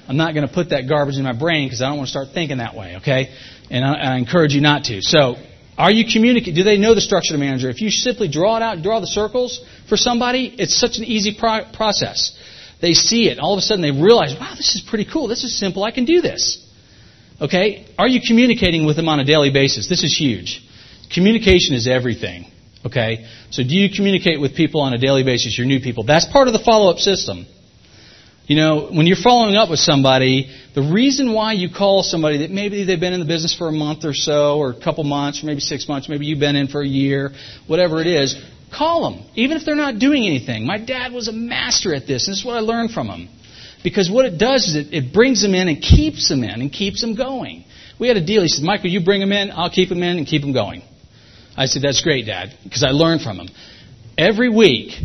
S2: I'm not going to put that garbage in my brain because I don't want to start thinking that way, okay? And I encourage you not to. So, are you communicating? Do they know the structure of the manager? If you simply draw it out, draw the circles for somebody, it's such an easy process. They see it. All of a sudden they realize, wow, this is pretty cool. This is simple. I can do this. Okay? Are you communicating with them on a daily basis? This is huge. Communication is everything. Okay? So do you communicate with people on a daily basis, your new people? That's part of the follow-up system. You know, when you're following up with somebody, the reason why you call somebody that maybe they've been in the business for a month or so, or a couple months, or maybe 6 months, maybe you've been in for a year, whatever it is, call them, even if they're not doing anything. My dad was a master at this, and this is what I learned from him. Because what it does is it brings them in and keeps them in and keeps them going. We had a deal. He said, Michael, you bring them in, I'll keep them in and keep them going. I said, that's great, Dad, because I learned from him. Every week,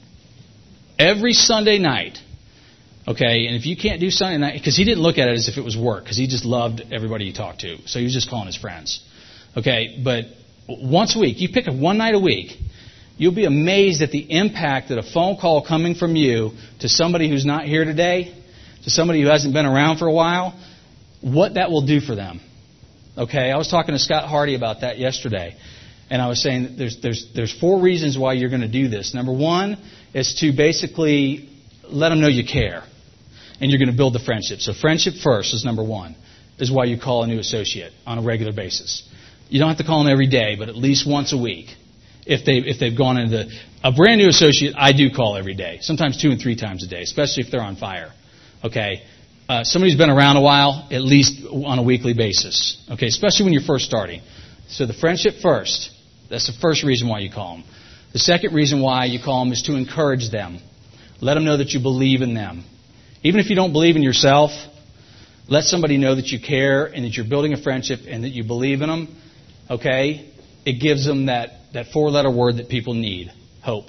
S2: every Sunday night, okay, and if you can't do Sunday night, because he didn't look at it as if it was work, because he just loved everybody he talked to. So he was just calling his friends. Okay, but once a week, you pick one night a week, you'll be amazed at the impact that a phone call coming from you to somebody who's not here today, to somebody who hasn't been around for a while, what that will do for them. Okay, I was talking to Scott Hardy about that yesterday. And I was saying that there's 4 reasons why you're going to do this. Number 1 is to basically let them know you care. And you're going to build the friendship. So friendship first is number 1, is why you call a new associate on a regular basis. You don't have to call them every day, but at least once a week. If they've gone into a brand new associate, I do call every day. Sometimes 2 and 3 times a day, especially if they're on fire. Okay? Somebody who's been around a while, at least on a weekly basis. Okay? Especially when you're first starting. So the friendship first. That's the first reason why you call them. The second reason why you call them is to encourage them. Let them know that you believe in them. Even if you don't believe in yourself, let somebody know that you care and that you're building a friendship and that you believe in them. Okay? It gives them that 4-letter word that people need. Hope.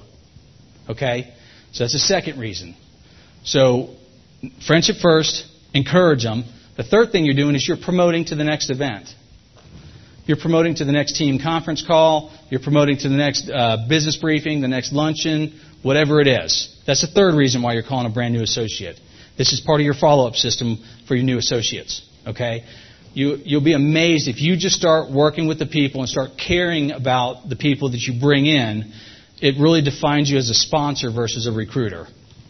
S2: Okay? So that's the second reason. So, friendship first. Encourage them. The third thing you're doing is you're promoting to the next event. You're promoting to the next team conference call. You're promoting to the next business briefing, the next luncheon, whatever it is. That's the third reason why you're calling a brand new associate. This is part of your follow-up system for your new associates. Okay? You'll be amazed if you just start working with the people and start caring about the people that you bring in. It really defines you as a sponsor versus a recruiter.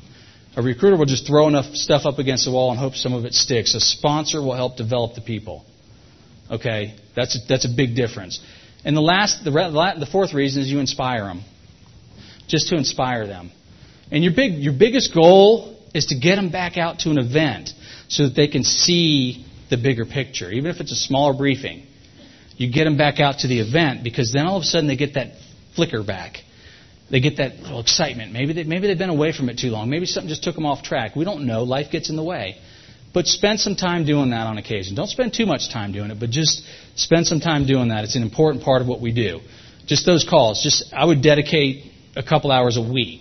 S2: A recruiter will just throw enough stuff up against the wall and hope some of it sticks. A sponsor will help develop the people. Okay, that's a big difference. And the fourth reason is you inspire them, just to inspire them. And your biggest goal is to get them back out to an event so that they can see the bigger picture, even if it's a smaller briefing. You get them back out to the event because then all of a sudden they get that flicker back. They get that little excitement. Maybe they've been away from it too long. Maybe something just took them off track. We don't know. Life gets in the way. But spend some time doing that on occasion. Don't spend too much time doing it, but just spend some time doing that. It's an important part of what we do. Just those calls. I would dedicate a couple hours a week,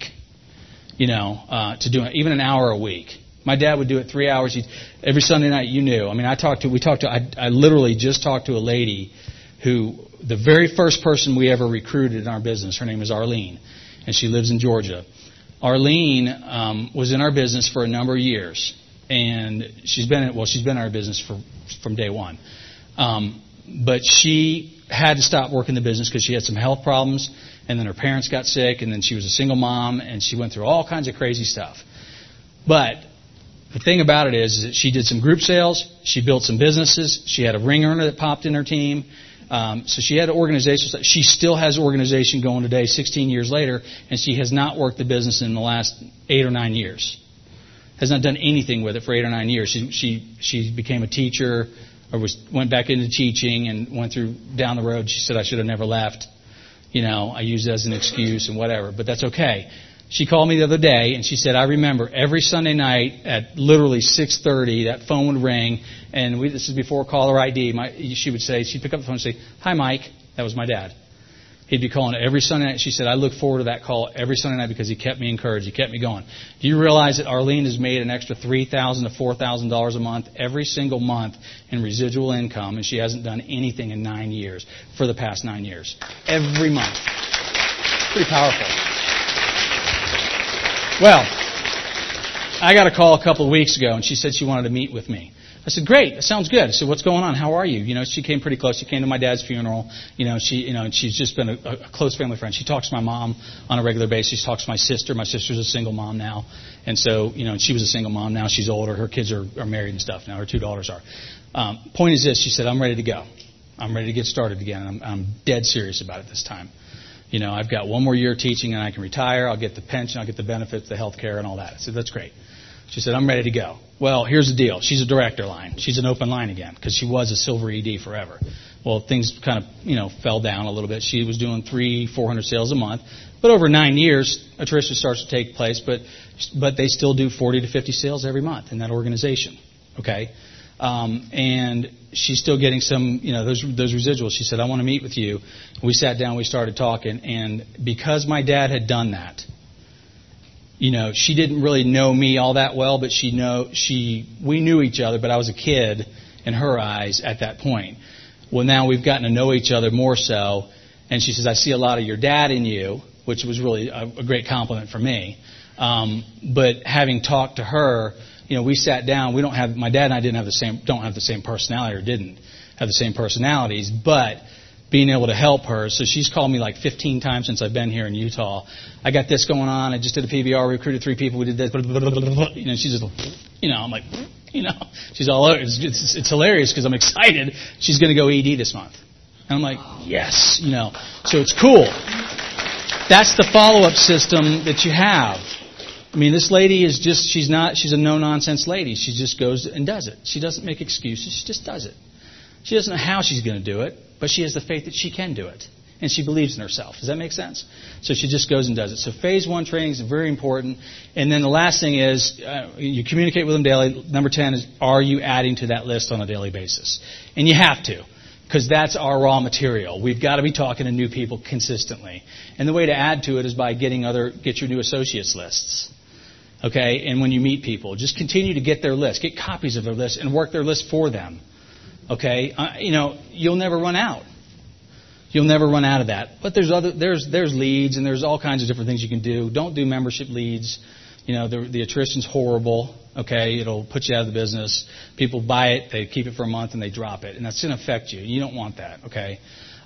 S2: to doing it, even an hour a week. My dad would do it 3 hours every Sunday night. You knew. I mean, I literally just talked to a lady who, the very first person we ever recruited in our business, her name is Arlene, and she lives in Georgia. Arlene was in our business for a number of years. And she's been in our business from day one. But she had to stop working the business because she had some health problems, and then her parents got sick, and then she was a single mom, and she went through all kinds of crazy stuff. But the thing about it is that she did some group sales, she built some businesses, she had a ring earner that popped in her team. So she had organization. She still has organization going today, 16 years later, and she has not worked the business in the last 8 or 9 years. Has not done anything with it for 8 or 9 years. She became a teacher, or went back into teaching and went through down the road. She said, I should have never left. I used it as an excuse and whatever, but that's okay. She called me the other day and she said, I remember every Sunday night at literally 6:30, that phone would ring, and this is before caller ID. She'd pick up the phone and say, hi, Mike. That was my dad. He'd be calling every Sunday night. She said, I look forward to that call every Sunday night because he kept me encouraged. He kept me going. Do you realize that Arlene has made an extra $3,000 to $4,000 a month every single month in residual income, and she hasn't done anything in 9 years for the past 9 years? Every month. Pretty powerful. Well, I got a call a couple of weeks ago, and she said she wanted to meet with me. I said, great, that sounds good. I said, what's going on? How are you? She came pretty close. She came to my dad's funeral. And she's just been a close family friend. She talks to my mom on a regular basis. She talks to my sister. My sister's a single mom now. And so, she was a single mom. Now she's older. Her kids are married and stuff now. Her 2 daughters are. Point is this. She said, I'm ready to go. I'm ready to get started again. And I'm dead serious about it this time. I've got 1 more year teaching and I can retire. I'll get the pension. I'll get the benefits, the health care and all that. I said, that's great. She said, I'm ready to go. Well, here's the deal. She's a director line. She's an open line again because she was a silver ED forever. Well, things kind of, fell down a little bit. She was doing 300-400 sales a month. But over 9 years, attrition starts to take place. But they still do 40 to 50 sales every month in that organization. Okay? And she's still getting some, those residuals. She said, I want to meet with you. We sat down. We started talking. And because my dad had done that, she didn't really know me all that well, but we knew each other, but I was a kid in her eyes at that point. Well, now we've gotten to know each other more so, and she says, I see a lot of your dad in you, which was really a great compliment for me. But having talked to her, we sat down. My dad and I don't have the same personality, or didn't have the same personalities, but being able to help her. So she's called me like 15 times since I've been here in Utah. I got this going on. I just did a PBR, recruited 3 people. We did this. She's just, I'm like, she's all over. It's hilarious because I'm excited. She's going to go ED this month. And I'm like, yes, So it's cool. That's the follow-up system that you have. This lady is she's a no-nonsense lady. She just goes and does it. She doesn't make excuses. She just does it. She doesn't know how she's going to do it, but she has the faith that she can do it. And she believes in herself. Does that make sense? So she just goes and does it. So phase 1 training is very important. And then the last thing is you communicate with them daily. Number 10 is, are you adding to that list on a daily basis? And you have to, because that's our raw material. We've got to be talking to new people consistently. And the way to add to it is by get your new associates lists. Okay? And when you meet people, just continue to get their list. Get copies of their list and work their list for them. Okay, you'll never run out. You'll never run out of that. But there's leads and there's all kinds of different things you can do. Don't do membership leads. The attrition's horrible. Okay, it'll put you out of the business. People buy it, they keep it for a month, and they drop it, and that's going to affect you. You don't want that. Okay,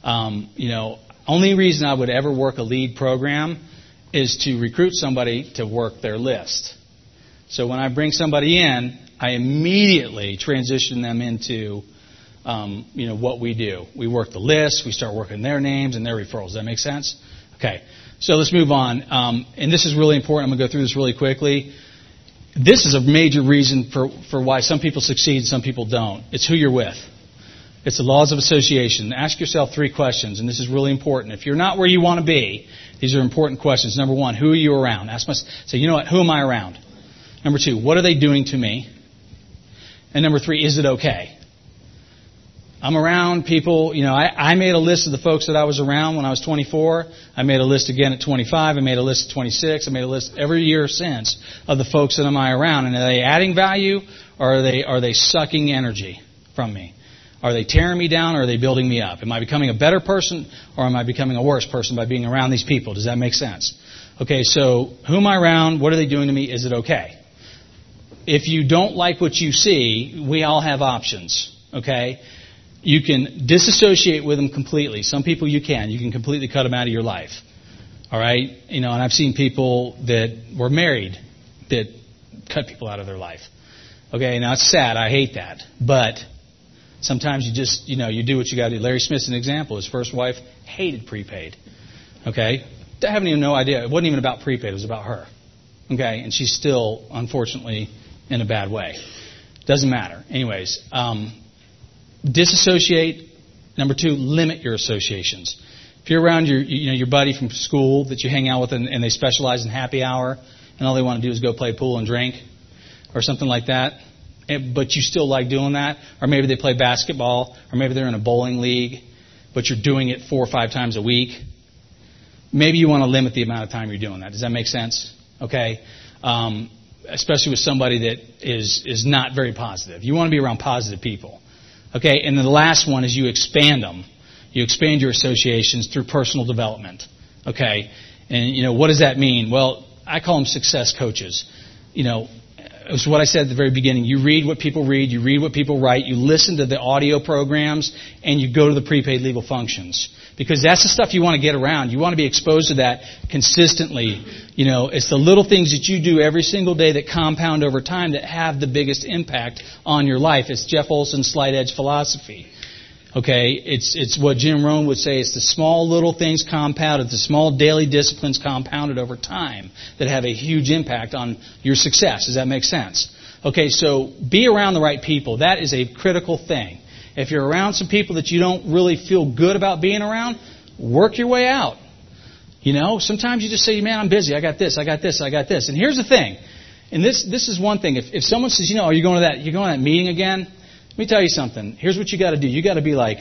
S2: only reason I would ever work a lead program is to recruit somebody to work their list. So when I bring somebody in, I immediately transition them into what we do. We work the list. We start working their names and their referrals. Does that make sense? Okay. So let's move on. And this is really important. I'm going to go through this really quickly. This is a major reason for why some people succeed and some people don't. It's who you're with. It's the laws of association. Ask yourself 3 questions, and this is really important. If you're not where you want to be, these are important questions. Number 1, who are you around? Say, who am I around? Number 2, what are they doing to me? And number 3, is it okay? I'm around people, I made a list of the folks that I was around when I was 24. I made a list again at 25. I made a list at 26. I made a list every year since of the folks that am I around. And are they adding value, or are they sucking energy from me? Are they tearing me down, or are they building me up? Am I becoming a better person, or am I becoming a worse person by being around these people? Does that make sense? Okay, so who am I around? What are they doing to me? Is it okay? If you don't like what you see, we all have options, okay? You can disassociate with them completely. Some people you can. You can completely cut them out of your life. All right? And I've seen people that were married that cut people out of their life. Okay, now it's sad. I hate that. But sometimes you just, you do what you got to do. Larry Smith's an example. His first wife hated prepaid. Okay? I haven't even no idea. It wasn't even about prepaid. It was about her. Okay? And she's still, unfortunately, in a bad way. Doesn't matter. Anyways, disassociate. Number 2, limit your associations. If you're around your buddy from school that you hang out with and they specialize in happy hour and all they want to do is go play pool and drink or something like that, but you still like doing that, or maybe they play basketball, or maybe they're in a bowling league, but you're doing it 4 or 5 times a week, maybe you want to limit the amount of time you're doing that. Does that make sense? Okay? Especially with somebody that is not very positive. You want to be around positive people. Okay, and then the last one is you expand them. You expand your associations through personal development. Okay, and what does that mean? Well, I call them success coaches. it was what I said at the very beginning. You read what people read, you read what people write, you listen to the audio programs, and you go to the prepaid legal functions. Because that's the stuff you want to get around. You want to be exposed to that consistently. You know, it's the little things that you do every single day that compound over time that have the biggest impact on your life. It's Jeff Olson's slight edge philosophy. Okay, it's what Jim Rohn would say. It's the small little things compounded, the small daily disciplines compounded over time that have a huge impact on your success. Does that make sense? Okay, so be around the right people. That is a critical thing. If you're around some people that you don't really feel good about being around, work your way out. You know, sometimes you just say, man, I'm busy. I got this, I got this, I got this. And here's the thing. And this is one thing. If someone says, you know, are you going to that meeting again? Let me tell you something. Here's what you got to do. You got to be like,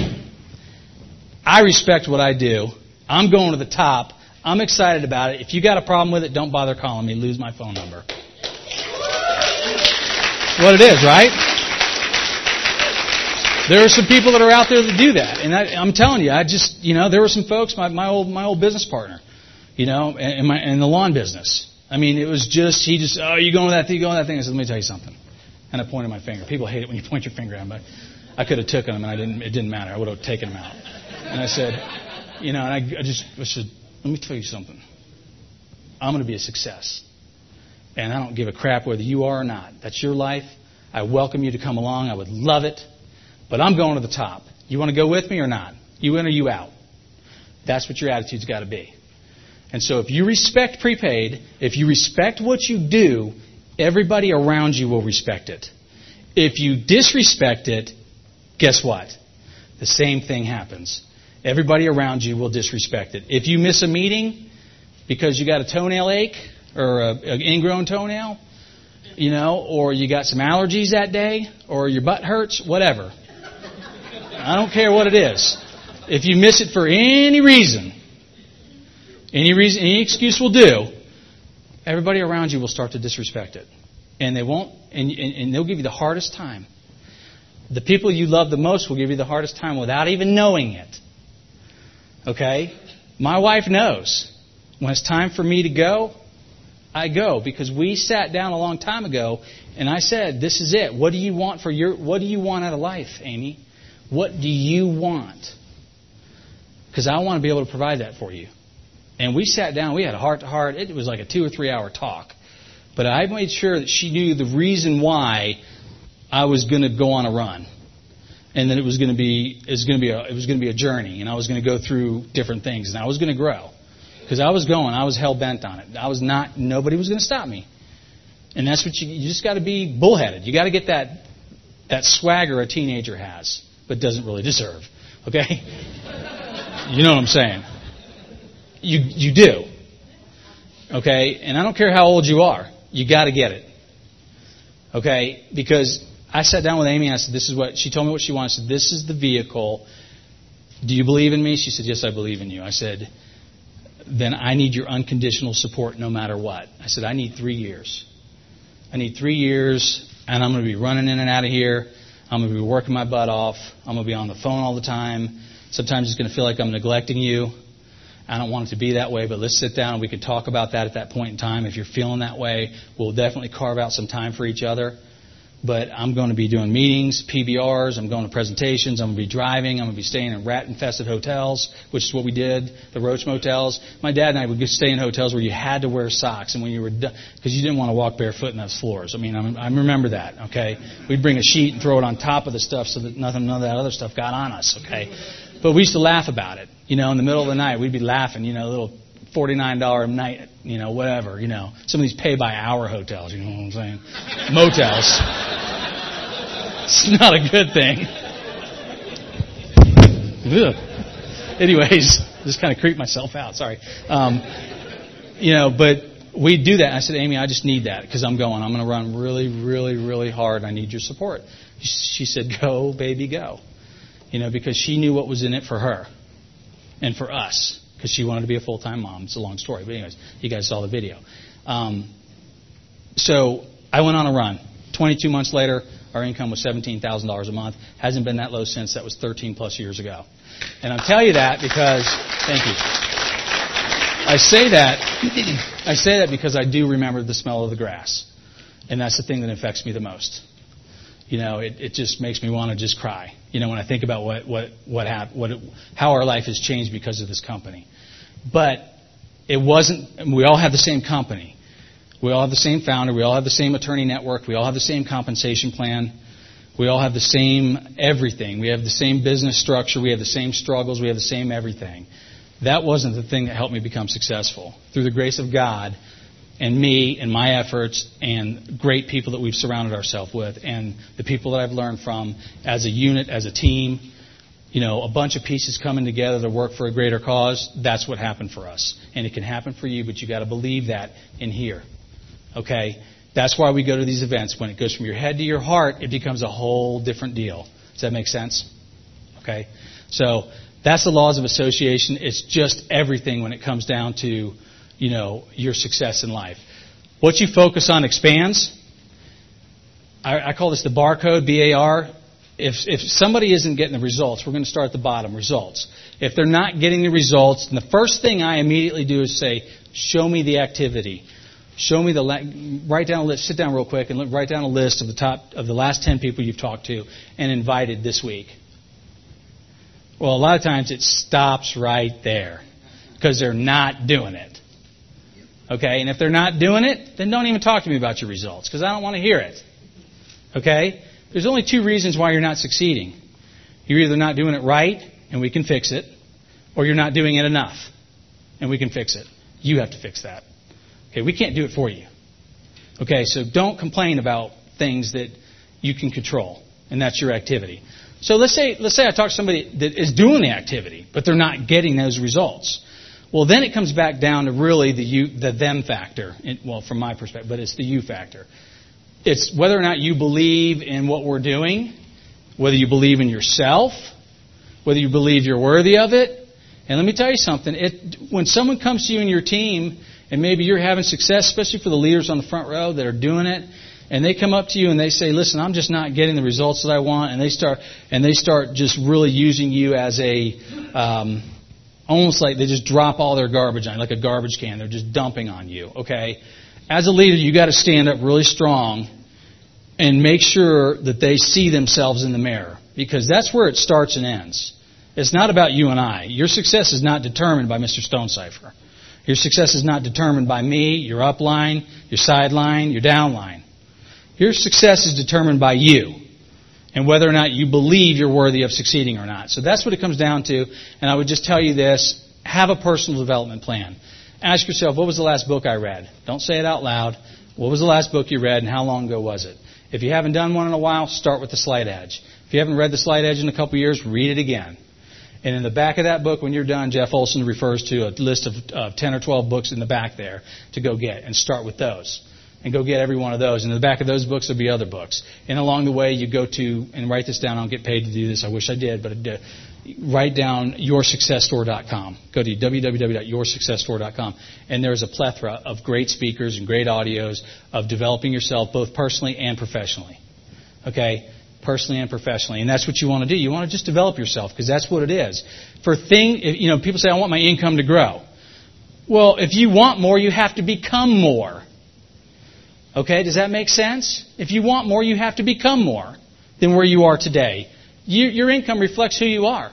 S2: I respect what I do. I'm going to the top. I'm excited about it. If you got a problem with it, don't bother calling me. Lose my phone number. What it is, right? There are some people that are out there that do that. And I'm telling you, there were some folks, my old business partner, you know, in the lawn business. I mean, it was just, oh, you going with that thing, you going with that thing. I said, let me tell you something. And I pointed my finger. People hate it when you point your finger at them, but I could have taken them, and it didn't matter. I would have taken them out. And I said, you know, and I said, let me tell you something. I'm going to be a success. And I don't give a crap whether you are or not. That's your life. I welcome you to come along. I would love it. But I'm going to the top. You want to go with me or not? You in or you out? That's what your attitude's got to be. And so if you respect prepaid, if you respect what you do, everybody around you will respect it. If you disrespect it, guess what? The same thing happens. Everybody around you will disrespect it. If you miss a meeting because you got a toenail ache or an ingrown toenail, you know, or you got some allergies that day, or your butt hurts, whatever. I don't care what it is. If you miss it for any reason, any excuse will do, everybody around you will start to disrespect it. And they won't, and they'll give you the hardest time. The people you love the most will give you the hardest time without even knowing it. Okay? My wife knows. When it's time for me to go, I go. Because we sat down a long time ago, and I said, this is it. What do you want out of life, Amy? What do you want? Because I want to be able to provide that for you. And we sat down. We had a heart-to-heart. It was like a 2 or 3 hour talk. But I made sure that she knew the reason why I was going to go on a run, and that it was going to be a journey, and I was going to go through different things, and I was going to grow. Because I was hell bent on it. Nobody was going to stop me. And that's what you just got to be bullheaded. You got to get that swagger a teenager has, but doesn't really deserve. Okay? You know what I'm saying? You do. Okay? And I don't care how old you are. You got to get it. Okay? Because I sat down with Amy and I said, she told me what she wanted. I said, this is the vehicle. Do you believe in me? She said, yes, I believe in you. I said, then I need your unconditional support no matter what. I said, I need 3 years. I need 3 years, and I'm going to be running in and out of here. I'm going to be working my butt off. I'm going to be on the phone all the time. Sometimes it's going to feel like I'm neglecting you. I don't want it to be that way, but let's sit down and we can talk about that at that point in time. If you're feeling that way, we'll definitely carve out some time for each other. But I'm going to be doing meetings, PBRs, I'm going to presentations, I'm going to be driving, I'm going to be staying in rat-infested hotels, which is what we did, the Roach motels. My dad and I would stay in hotels where you had to wear socks, and when you were done, because you didn't want to walk barefoot in those floors. I mean, I remember that, okay? We'd bring a sheet and throw it on top of the stuff so that none of that other stuff got on us, okay? But we used to laugh about it. You know, in the middle of the night, we'd be laughing, you know, little $49 a night, you know, whatever, you know. Some of these pay-by-hour hotels, you know what I'm saying? Motels. It's not a good thing. Anyways, just kind of creeped myself out. Sorry. You know, but we'd do that. I said, Amy, I just need that because I'm going to run really, really, really hard. I need your support. She said, go, baby, go. You know, because she knew what was in it for her and for us because she wanted to be a full-time mom. It's a long story. But anyways, you guys saw the video. So I went on a run. 22 months later, our income was $17,000 a month. Hasn't been that low since. That was 13 plus years ago. And I'll tell you that because, thank you. I say that because I do remember the smell of the grass. And that's the thing that affects me the most. It just makes me want to just cry. When I think about how our life has changed because of this company. But it wasn't. We all have the same company. We all have the same founder. We all have the same attorney network. We all have the same compensation plan. We all have the same everything. We have the same business structure. We have the same struggles. We have the same everything. That wasn't the thing that helped me become successful. Through the grace of God and me and my efforts and great people that we've surrounded ourselves with and the people that I've learned from as a unit, as a team, a bunch of pieces coming together to work for a greater cause, that's what happened for us. And it can happen for you, but you got to believe that in here. Okay? That's why we go to these events. When it goes from your head to your heart, it becomes a whole different deal. Does that make sense? Okay? So that's the laws of association. It's just everything when it comes down to, your success in life. What you focus on expands. I call this the barcode, BAR. If somebody isn't getting the results, we're going to start at the bottom, results. If they're not getting the results, then the first thing I immediately do is say, show me the activity. Show me write down a list, sit down real quick and write down a list of the last 10 people you've talked to and invited this week. Well, a lot of times it stops right there because they're not doing it. Okay? And if they're not doing it, then don't even talk to me about your results because I don't want to hear it. Okay? There's only two reasons why you're not succeeding. You're either not doing it right, and we can fix it, or you're not doing it enough, and we can fix it. You have to fix that. Okay? We can't do it for you. Okay? So don't complain about things that you can control, and that's your activity. So let's say I talk to somebody that is doing the activity, but they're not getting those results. Well, then it comes back down to really the them factor. From my perspective, but it's the you factor. It's whether or not you believe in what we're doing, whether you believe in yourself, whether you believe you're worthy of it. And let me tell you something. When someone comes to you and your team, and maybe you're having success, especially for the leaders on the front row that are doing it, and they come up to you and they say, listen, I'm just not getting the results that I want, and they start just really using you as almost like they just drop all their garbage on you, like a garbage can. They're just dumping on you, okay? As a leader, you got to stand up really strong and make sure that they see themselves in the mirror, because that's where it starts and ends. It's not about you and I. Your success is not determined by Mr. Stonecipher. Your success is not determined by me, your upline, your sideline, your downline. Your success is determined by you and whether or not you believe you're worthy of succeeding or not. So that's what it comes down to. And I would just tell you this, have a personal development plan. Ask yourself, what was the last book I read? Don't say it out loud. What was the last book you read and how long ago was it? If you haven't done one in a while, start with The Slight Edge. If you haven't read The Slight Edge in a couple of years, read it again. And in the back of that book, when you're done, Jeff Olson refers to a list of 10 or 12 books in the back there to go get, and start with those. And go get every one of those. And in the back of those books, there'll be other books. And along the way, you go to, and write this down. I don't get paid to do this. I wish I did, but write down yoursuccessstore.com. Go to www.yoursuccessstore.com. And there's a plethora of great speakers and great audios of developing yourself both personally and professionally. Okay? Personally and professionally. And that's what you want to do. You want to just develop yourself because that's what it is. People say, I want my income to grow. Well, if you want more, you have to become more. Okay, does that make sense? If you want more, you have to become more than where you are today. Your income reflects who you are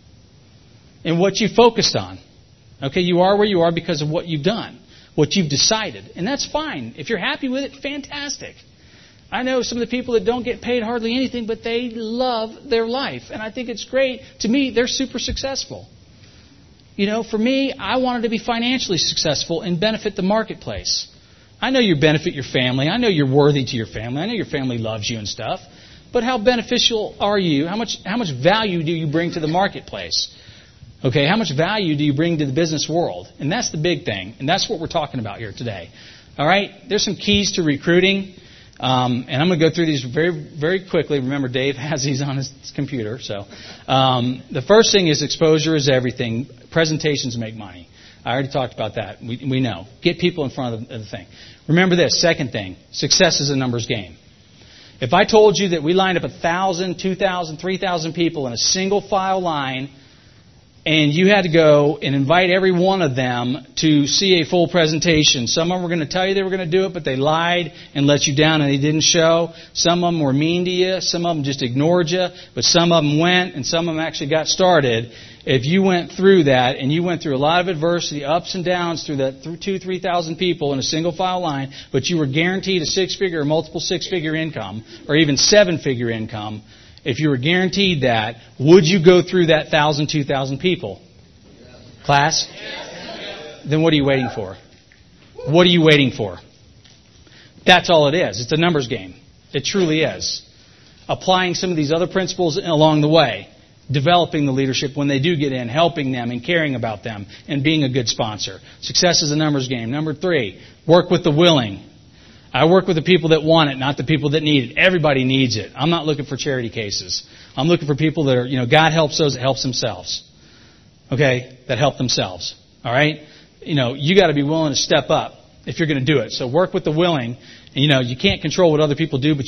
S2: and what you focused on. Okay, you are where you are because of what you've done, what you've decided. And that's fine. If you're happy with it, fantastic. I know some of the people that don't get paid hardly anything, but they love their life. And I think it's great. To me, they're super successful. For me, I wanted to be financially successful and benefit the marketplace. I know you benefit your family. I know you're worthy to your family. I know your family loves you and stuff. But how beneficial are you? How much value do you bring to the marketplace? Okay, how much value do you bring to the business world? And that's the big thing. And that's what we're talking about here today. All right, there's some keys to recruiting. And I'm going to go through these very, very quickly. Remember, Dave has these on his computer. So the first thing is exposure is everything. Presentations make money. I already talked about that. We know. Get people in front of the thing. Remember this. Second thing, success is a numbers game. If I told you that we lined up 1,000, 2,000, 3,000 people in a single file line And you had to go and invite every one of them to see a full presentation. Some of them were going to tell you they were going to do it, but they lied and let you down and they didn't show. Some of them were mean to you. Some of them just ignored you. But some of them went and some of them actually got started. If you went through that and you went through a lot of adversity, ups and downs through 3,000 people in a single file line, but you were guaranteed a six-figure or multiple six-figure income or even seven-figure income, if you were guaranteed that, would you go through that 1,000, 2,000 people? Class? Then what are you waiting for? What are you waiting for? That's all it is. It's a numbers game. It truly is. Applying some of these other principles along the way. Developing the leadership when they do get in, helping them and caring about them, and being a good sponsor. Success is a numbers game. Number 3, work with the willing. I work with the people that want it, not the people that need it. Everybody needs it. I'm not looking for charity cases. I'm looking for people that are, God helps those that helps themselves. Okay? That help themselves. All right? You got to be willing to step up if you're going to do it. So work with the willing. And, you can't control what other people do, but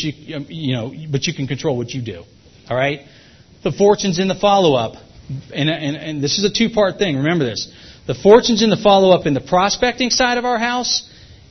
S2: you can control what you do. All right? The fortune's in the follow-up. And this is a two-part thing. Remember this. The fortune's in the follow-up in the prospecting side of our house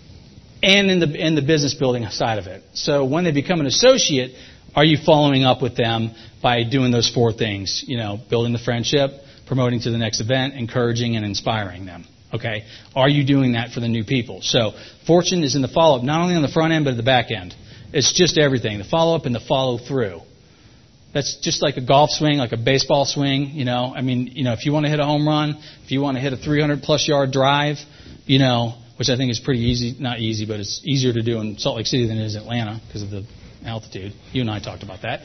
S2: and in the business building side of it. So when they become an associate, are you following up with them by doing those 4 things? Building the friendship, promoting to the next event, encouraging and inspiring them. Okay? Are you doing that for the new people? So fortune is in the follow-up, not only on the front end, but at the back end. It's just everything. The follow-up and the follow-through. That's just like a golf swing, like a baseball swing. If you want to hit a home run, if you want to hit a 300-plus yard drive, which I think is pretty easy, not easy, but it's easier to do in Salt Lake City than it is Atlanta because of the altitude. You and I talked about that.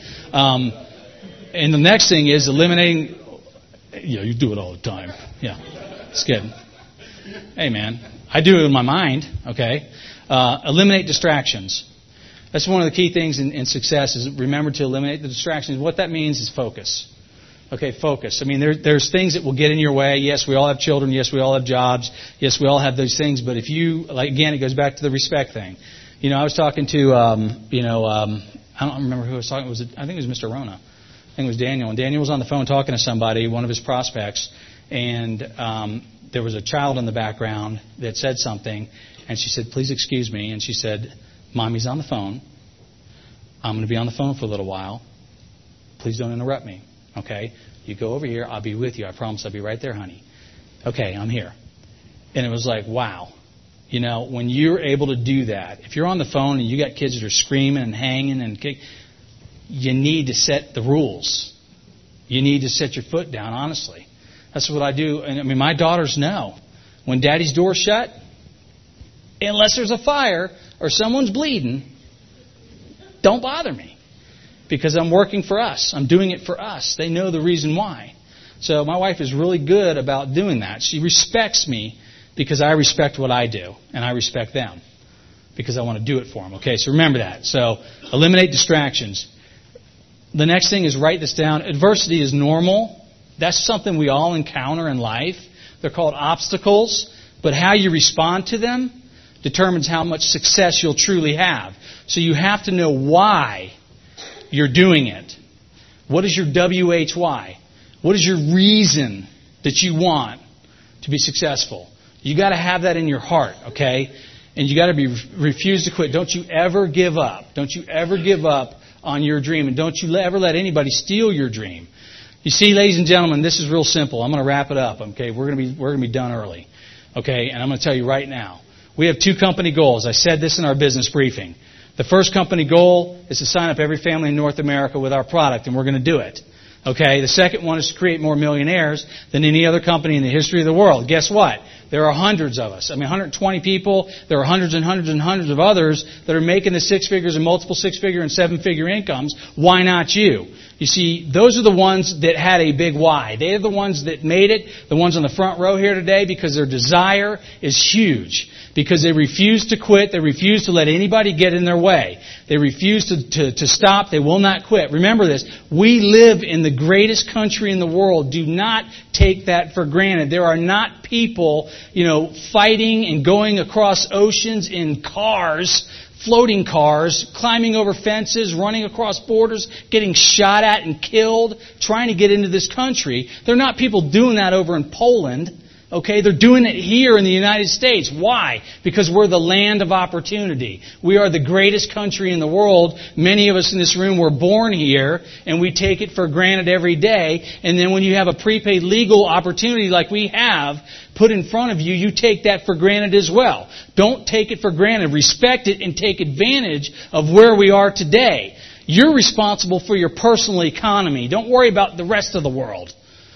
S2: And the next thing is eliminating, you do it all the time. Yeah, it's good. Hey, man, I do it in my mind, okay? Eliminate distractions. That's one of the key things in success is remember to eliminate the distractions. What that means is focus. Okay, focus. There's things that will get in your way. Yes, we all have children. Yes, we all have jobs. Yes, we all have those things. But if you, again, it goes back to the respect thing. I was talking to, I don't remember who I was talking. I think it was Mr. Rona. I think it was Daniel. And Daniel was on the phone talking to somebody, one of his prospects, and there was a child in the background that said something, and she said, "Please excuse me." And she said, "Mommy's on the phone. I'm going to be on the phone for a little while. Please don't interrupt me. Okay? You go over here. I'll be with you. I promise I'll be right there, honey." Okay, I'm here. And it was like, wow. When you're able to do that, if you're on the phone and you got kids that are screaming and hanging and kicking, you need to set the rules. You need to set your foot down, honestly. That's what I do. And my daughters know. When Daddy's door's shut, unless there's a fire or someone's bleeding, don't bother me. Because I'm working for us. I'm doing it for us. They know the reason why. So my wife is really good about doing that. She respects me because I respect what I do. And I respect them. Because I want to do it for them. Okay, so remember that. So eliminate distractions. The next thing is write this down. Adversity is normal. That's something we all encounter in life. They're called obstacles. But how you respond to them determines how much success you'll truly have. So you have to know why you're doing it. What is your WHY? What is your reason that you want to be successful? You got to have that in your heart, okay? And you got to refuse to quit. Don't you ever give up. Don't you ever give up on your dream, and don't you ever let anybody steal your dream. You see, ladies and gentlemen, this is real simple. I'm going to wrap it up. Okay, we're going to be done early. Okay, and I'm going to tell you right now. We have 2 company goals. I said this in our business briefing. The first company goal is to sign up every family in North America with our product, and we're going to do it. Okay, the second one is to create more millionaires than any other company in the history of the world. Guess what? There are hundreds of us. 120 people. There are hundreds and hundreds and hundreds of others that are making the 6 figures and multiple 6-figure and 7-figure incomes. Why not you? You see, those are the ones that had a big why. They are the ones that made it, the ones on the front row here today, because their desire is huge. Because they refuse to quit. They refuse to let anybody get in their way. They refuse to stop. They will not quit. Remember this. We live in the greatest country in the world. Do not take that for granted. There are not people, fighting and going across oceans in cars floating cars, climbing over fences, running across borders, getting shot at and killed, trying to get into this country. They're not people doing that over in Poland. Okay, they're doing it here in the United States. Why? Because we're the land of opportunity. We are the greatest country in the world. Many of us in this room were born here, and we take it for granted every day. And then when you have a prepaid legal opportunity like we have put in front of you, you take that for granted as well. Don't take it for granted. Respect it and take advantage of where we are today. You're responsible for your personal economy. Don't worry about the rest of the world.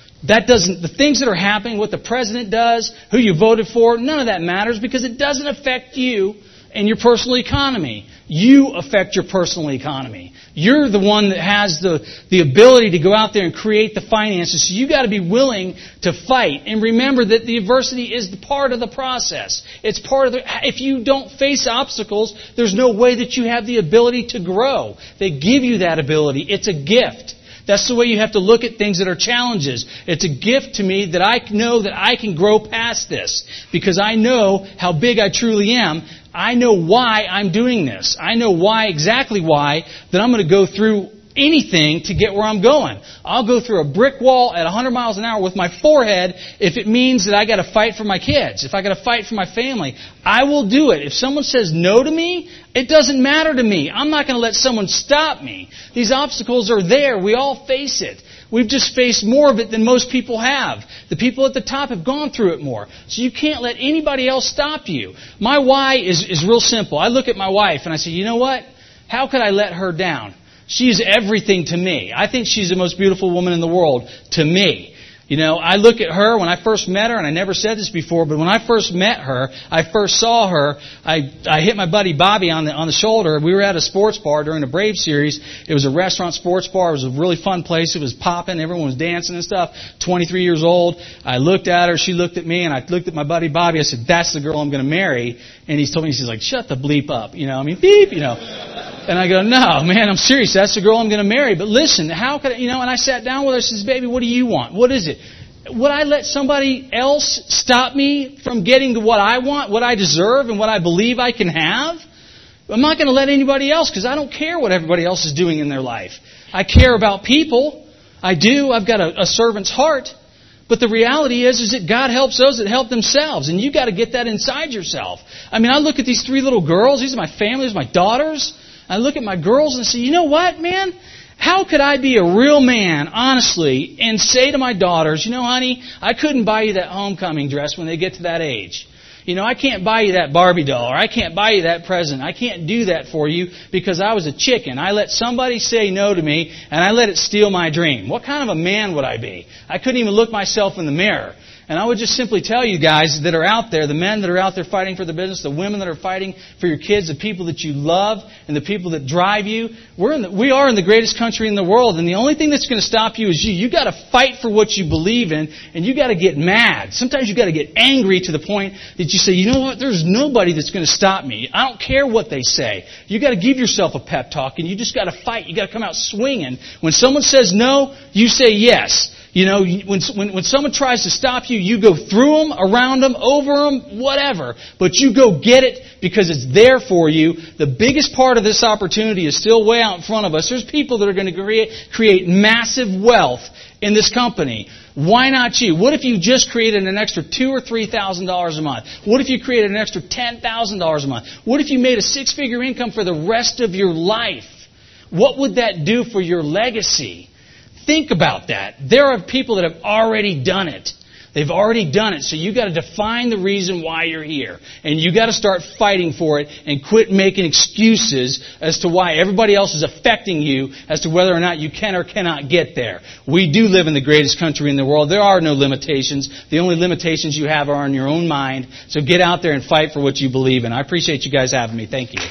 S2: The things that are happening, what the president does, who you voted for, none of that matters because it doesn't affect you and your personal economy. You affect your personal economy. You're the one that has the ability to go out there and create the finances. So you got to be willing to fight. And remember that the adversity is the part of the process. It's part of if you don't face obstacles, there's no way that you have the ability to grow. They give you that ability. It's a gift. That's the way you have to look at things that are challenges. It's a gift to me that I know that I can grow past this because I know how big I truly am. I know why I'm doing this. I know exactly why, that I'm going to go through anything to get where I'm going. I'll go through a brick wall at 100 miles an hour with my forehead if it means that I got to fight for my kids, if I got to fight for my family. I will do it. If someone says no to me, it doesn't matter to me. I'm not going to let someone stop me. These obstacles are there. We all face it. We've just faced more of it than most people have. The people at the top have gone through it more. So you can't let anybody else stop you. My why is real simple. I look at my wife and I say, you know what? How could I let her down? She's everything to me. I think she's the most beautiful woman in the world to me. You know, I look at her when I first met her, and I never said this before, but when I first met her, I first saw her, I hit my buddy Bobby on the shoulder. We were at a sports bar during the Brave series. It was a restaurant sports bar. It was a really fun place. It was popping. Everyone was dancing and stuff. 23 years old. I looked at her. She looked at me, and I looked at my buddy Bobby. I said, that's the girl I'm going to marry. And he told me, he's like, shut the bleep up. You know, I mean, beep, you know. And I go, no, man, I'm serious. That's the girl I'm going to marry. But listen, how could I, you know, and I sat down with her and says, baby, what do you want? What is it? Would I let somebody else stop me from getting to what I want, what I deserve, and what I believe I can have? I'm not going to let anybody else because I don't care what everybody else is doing in their life. I care about people. I do. I've got a servant's heart. But the reality is that God helps those that help themselves. And you've got to get that inside yourself. I mean, I look at these 3 little girls. These are my family. These are my daughters. I look at my girls and say, you know what, man? How could I be a real man, honestly, and say to my daughters, you know, honey, I couldn't buy you that homecoming dress when they get to that age. You know, I can't buy you that Barbie doll, or I can't buy you that present. I can't do that for you because I was a chicken. I let somebody say no to me, and I let it steal my dream. What kind of a man would I be? I couldn't even look myself in the mirror. And I would just simply tell you guys that are out there, the men that are out there fighting for the business, the women that are fighting for your kids, the people that you love, and the people that drive you, we are in the greatest country in the world. And the only thing that's going to stop you is you. You got to fight for what you believe in, and you got to get mad. Sometimes you got to get angry to the point that you say, you know what, there's nobody that's going to stop me. I don't care what they say. You got to give yourself a pep talk, and you just got to fight. You got to come out swinging. When someone says no, you say yes. You know, when someone tries to stop you, you go through them, around them, over them, whatever. But you go get it because it's there for you. The biggest part of this opportunity is still way out in front of us. There's people that are going to create massive wealth in this company. Why not you? What if you just created an extra $2,000 or $3,000 a month? What if you created an extra $10,000 a month? What if you made a 6-figure income for the rest of your life? What would that do for your legacy? Think about that. There are people that have already done it. They've already done it. So you got to define the reason why you're here. And you got to start fighting for it and quit making excuses as to why everybody else is affecting you as to whether or not you can or cannot get there. We do live in the greatest country in the world. There are no limitations. The only limitations you have are in your own mind. So get out there and fight for what you believe in. I appreciate you guys having me. Thank you.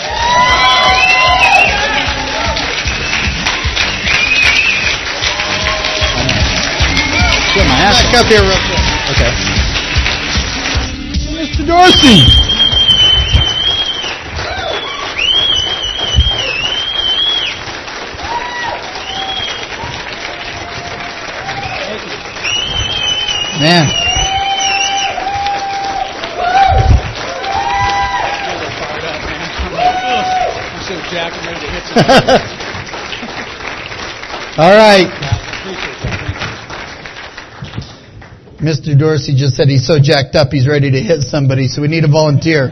S1: Back up here real quick.
S2: Okay.
S1: Mr. Dorsey. Man. All right. Mr. Dorsey just said he's so jacked up he's ready to hit somebody, so we need a volunteer.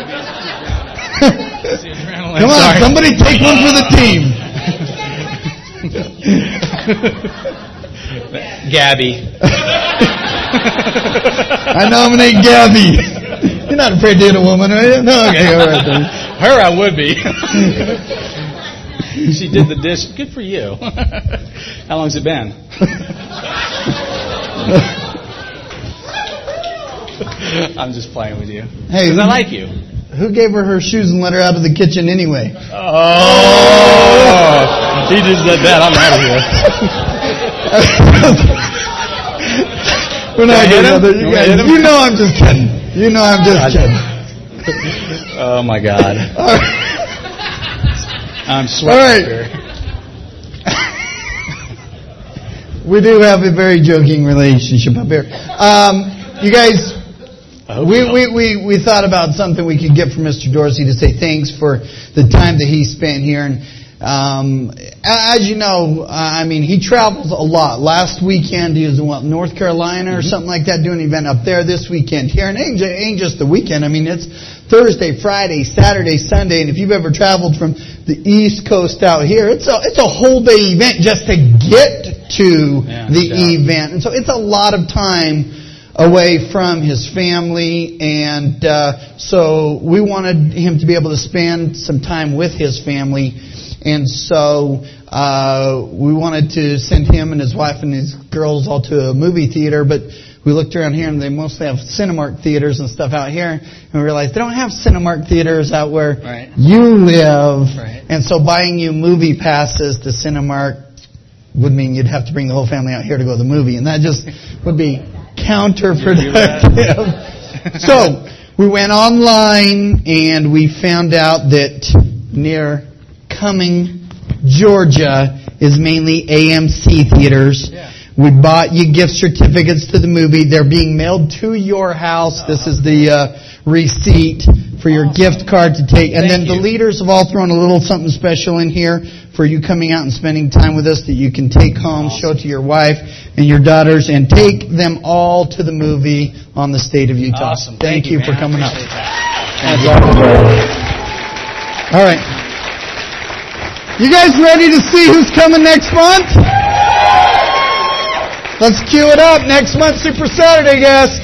S1: Come on, somebody take one for the team.
S2: Gabby.
S1: I nominate Gabby. You're not afraid to hit a woman, are you? No, okay, all right then.
S2: Her I would be. She did the dish. Good for you. How long's it been? I'm just playing with you.
S1: Hey,
S2: because I like you.
S1: Who gave her shoes and let her out of the kitchen anyway?
S2: Oh, he just said that. I'm out of here.
S1: We're not getting you know I'm just kidding. You know I'm just kidding.
S2: Oh my God. I'm sweating.
S1: All right. We do have a very joking relationship up here. You guys, we thought about something we could get from Mr. Dorsey to say thanks for the time that he spent here. And as you know, I mean, he travels a lot. Last weekend he was in North Carolina or something like that, doing an event up there. This weekend here, and it ain't just the weekend. I mean, it's Thursday, Friday, Saturday, Sunday, and if you've ever traveled from the East Coast out here, it's a whole day event just to get to the event, and so it's a lot of time away from his family, and so we wanted him to be able to spend some time with his family, and so we wanted to send him and his wife and his girls all to a movie theater, but we looked around here and they mostly have Cinemark theaters and stuff out here, and we realized they don't have Cinemark theaters out where you live, and so buying you movie passes to Cinemark would mean you'd have to bring the whole family out here to go to the movie, and that just would be counterproductive. So we went online and we found out that near Cumming, Georgia is mainly AMC theaters. We bought you gift certificates to the movie. They're being mailed to your house. This is the receipt for your gift card to take. And then the leaders have all thrown a little something special in here for you coming out and spending time with us that you can take home, show to your wife and your daughters, and take them all to the movie on the state of Utah.
S2: Awesome.
S1: Thank you for coming up.
S2: Thank you.
S1: All right. You guys ready to see who's coming next month? Let's cue it up. Next month, Super Saturday guest.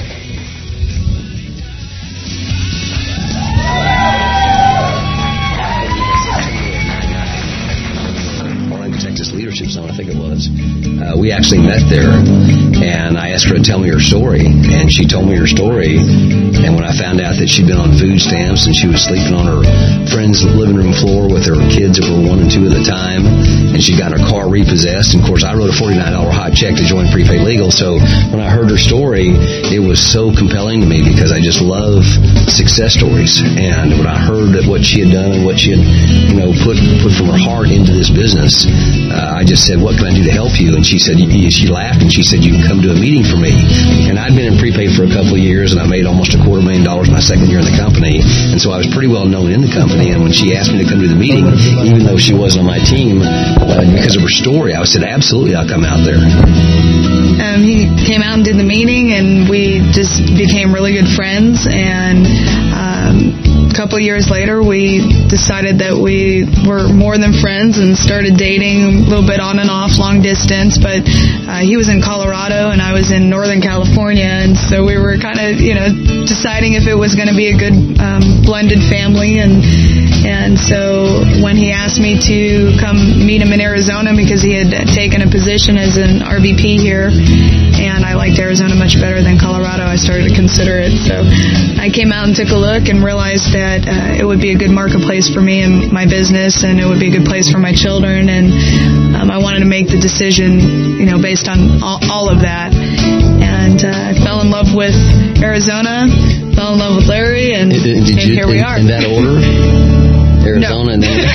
S3: Texas Leadership Summit, I think it was. We actually met there, and I asked her to tell me her story, and she told me her story. And when I found out that she'd been on food stamps and she was sleeping on her friend's living room floor with her kids that were 1 and 2 at the time, and she got her car repossessed. And of course, I wrote a $49 hot check to join Prepaid Legal. So when I heard her story, it was so compelling to me because I just love success stories. And when I heard that what she had done and what she had, put from her heart into this business, I just said, "What can I do to help you?" And she said, she laughed and she said, "You can come to a meeting for me." And I'd been in prepaid for a couple of years, and I made almost $250,000 my second year in the company, and so I was pretty well known in the company. And when she asked me to come to the meeting, even though she wasn't on my team, because of her story, I said, "Absolutely, I'll come out there."
S4: He came out and did the meeting, and we just became really good friends. And a couple of years later, we decided that we were more than friends and started dating a little bit on and off, long distance. But he was in Colorado and I was in Northern California, and so we were kind of, deciding if it was going to be a good blended family. And so when he asked me to come meet him in Arizona because he had taken a position as an RVP here, and I liked Arizona much better than Colorado, I started to consider it. So I came out and took a look and realized that it would be a good marketplace for me and my business, and it would be a good place for my children. And I wanted to make the decision, based on all of that. And I fell in love with Arizona, fell in love with Larry, and here we are.
S3: In that order? Arizona and then...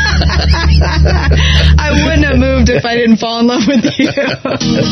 S4: I wouldn't have moved if I didn't fall in love with you.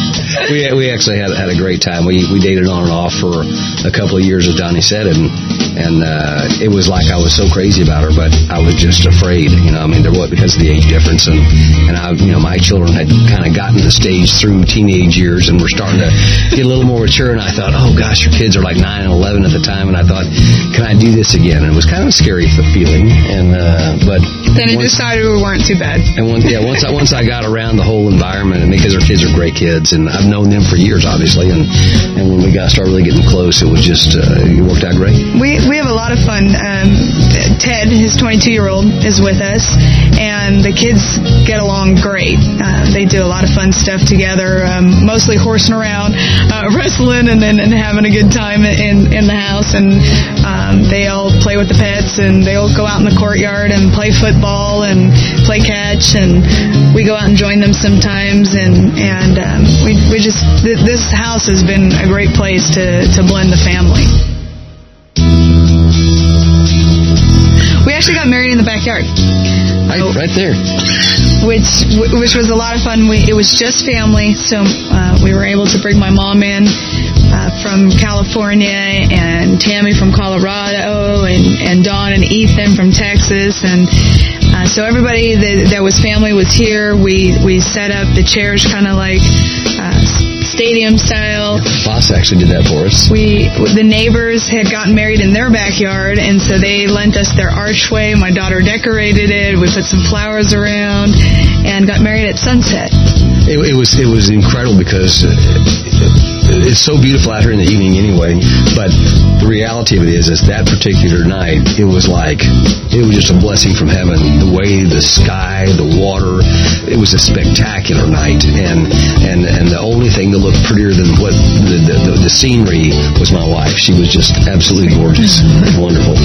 S3: We actually had a great time. We dated on and off for a couple of years, as Donnie said, and And it was like I was so crazy about her, but I was just afraid. There was, because of the age difference, and my children had kind of gotten to the stage through teenage years and were starting to get a little more mature. And I thought, oh gosh, your kids are like 9 and 11 at the time, and I thought, can I do this again? And it was kind of a scary feeling. And but
S4: then it decided we weren't too bad.
S3: And once I got around the whole environment, and because our kids are great kids, and I've known them for years, obviously, and when we started really getting close, it was just it worked out great.
S4: We have a lot of fun. Ted, his 22-year-old, is with us, and the kids get along great. They do a lot of fun stuff together, mostly horsing around, wrestling, and having a good time in the house. And they all play with the pets, and they all go out in the courtyard and play football and play catch, and we go out and join them sometimes. And we just, this house has been a great place to blend the family. We actually got married in the backyard.
S3: Right there.
S4: Which was a lot of fun. It was just family, so we were able to bring my mom in from California, and Tammy from Colorado, and Dawn and Ethan from Texas, and so everybody that was family was here. We set up the chairs kind of like stadium style.
S3: Boss actually did that for us.
S4: The neighbors had gotten married in their backyard, and so they lent us their archway. My daughter decorated it. We put some flowers around and got married at sunset.
S3: It was incredible because it's so beautiful out here in the evening anyway, but the reality of it is that particular night, it was just a blessing from heaven. The way, the sky, the water, it was a spectacular night, and the only thing that looked prettier than what the scenery was my wife. She was just absolutely gorgeous. Wonderful.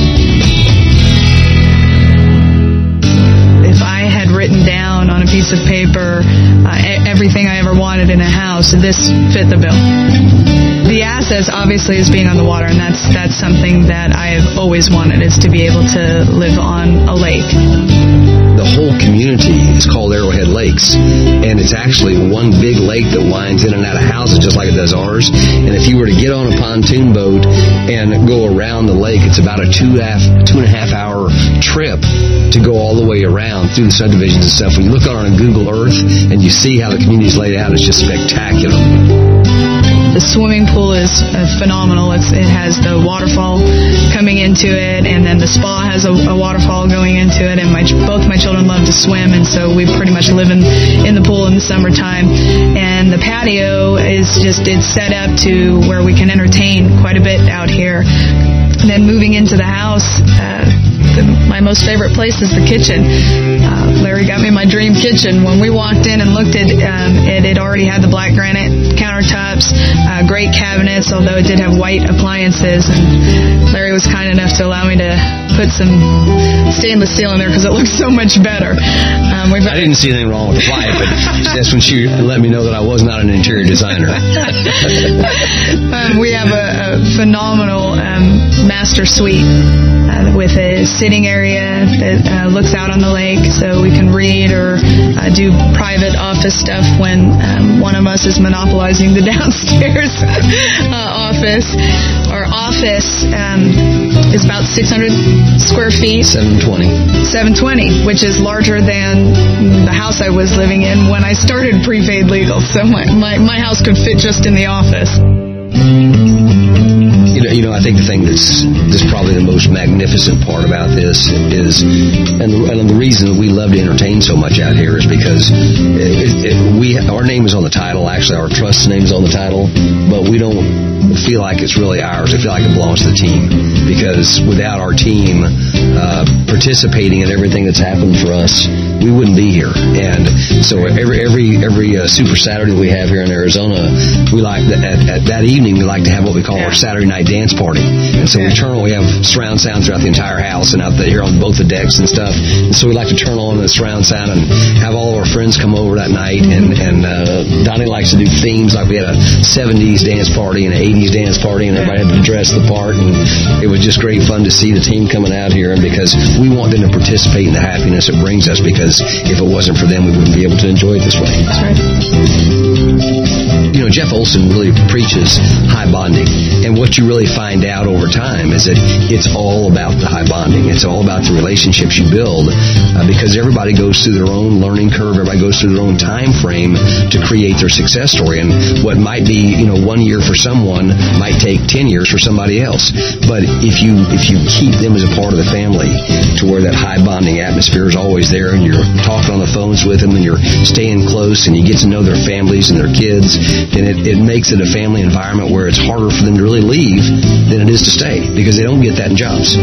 S4: If I had written down on a piece of paper everything I ever wanted in a house, this fit the bill. The assets obviously is being on the water, and that's something that I have always wanted, is to be able to live on a lake.
S3: The whole community is called Arrowhead Lakes, and it's actually one big lake that winds in and out of houses just like it does ours. And if you were to get on a pontoon boat and go around the lake, it's about a 2.5 hour trip to go all the way around through the subdivisions and stuff. When you look on Google Earth and you see how the community is laid out, it's just spectacular.
S4: The swimming pool is phenomenal. It has the waterfall coming into it, and then the spa has a waterfall going into it, and both my children love to swim, and so we pretty much live in the pool in the summertime. And the patio is it's set up to where we can entertain quite a bit out here. And then moving into the house, my most favorite place is the kitchen. Larry got me my dream kitchen. When we walked in and looked at it, it already had the black granite countertops, great cabinets, although it did have white appliances. And Larry was kind enough to allow me to put some stainless steel in there because it looks so much better.
S3: I didn't see anything wrong with the pipe, but that's when she let me know that I was not an interior designer.
S4: We have a phenomenal master suite with a sitting area that looks out on the lake, so we can read or do private office stuff when one of us is monopolizing the downstairs office. Our office is about 600 square feet. 720, which is larger than the house I was living in when I started Prepaid Legal. So my house could fit just in the office.
S3: I think the thing that's probably the most magnificent part about this is, and the reason we love to entertain so much out here is because our name is on the title. Actually, our trust's name is on the title, but we don't feel like it's really ours. We feel like it belongs to the team, because without our team participating in everything that's happened for us, we wouldn't be here. And so every Super Saturday we have here in Arizona, we like at that evening we like to have what we call our Saturday night dance party. And so we have surround sound throughout the entire house and out here on both the decks and stuff. And so we like to turn on the surround sound and have all of our friends come over that night. And Donnie likes to do themes, like we had a 70s dance party and an 80s dance party, and everybody had to dress the part. And it was just great fun to see the team coming out here, and because we want them to participate in the happiness it brings us, because if it wasn't for them, we wouldn't be able to enjoy it this way.
S4: That's right.
S3: Jeff Olson really preaches high bonding. And what you really find out over time is that it's all about the high bonding. It's all about the relationships you build because everybody goes through their own learning curve. Everybody goes through their own time frame to create their success story. And what might be, 1 year for someone might take 10 years for somebody else. But if you keep them as a part of the family to where that high bonding atmosphere is always there and you're talking on the phones with them and you're staying close and you get to know their families and their kids, then it makes it a family environment where it's harder for them to really leave than it is to stay because they don't get that in jobs.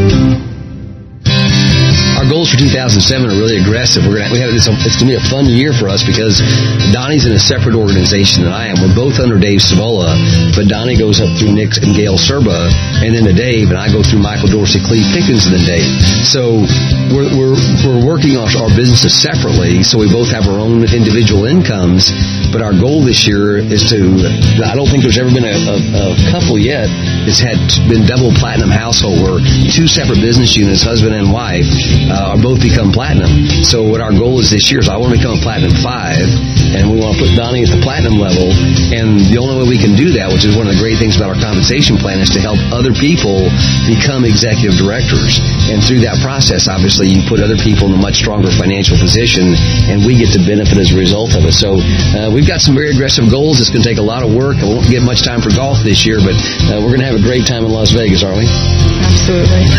S3: Our goals for 2007 are really aggressive. It's going to be a fun year for us because Donnie's in a separate organization than I am. We're both under Dave Savola, but Donnie goes up through Nick and Gail Serba, and then to Dave, and I go through Michael Dorsey, Cleve Pickens, and then Dave. So we're working on our businesses separately, so we both have our own individual incomes. But our goal this year is I don't think there's ever been a couple yet that's been double platinum household where two separate business units, husband and wife, are both become platinum. So what our goal is this year is I want to become a platinum 5, and we want to put Donnie at the platinum level. And the only way we can do that, which is one of the great things about our compensation plan, is to help other people become executive directors. And through that process, obviously, you put other people in a much stronger financial position, and we get to benefit as a result of it. So we've got some very aggressive goals. It's going to take a lot of work. I won't get much time for golf this year, but we're going to have a great time in Las Vegas, aren't we?
S4: Absolutely.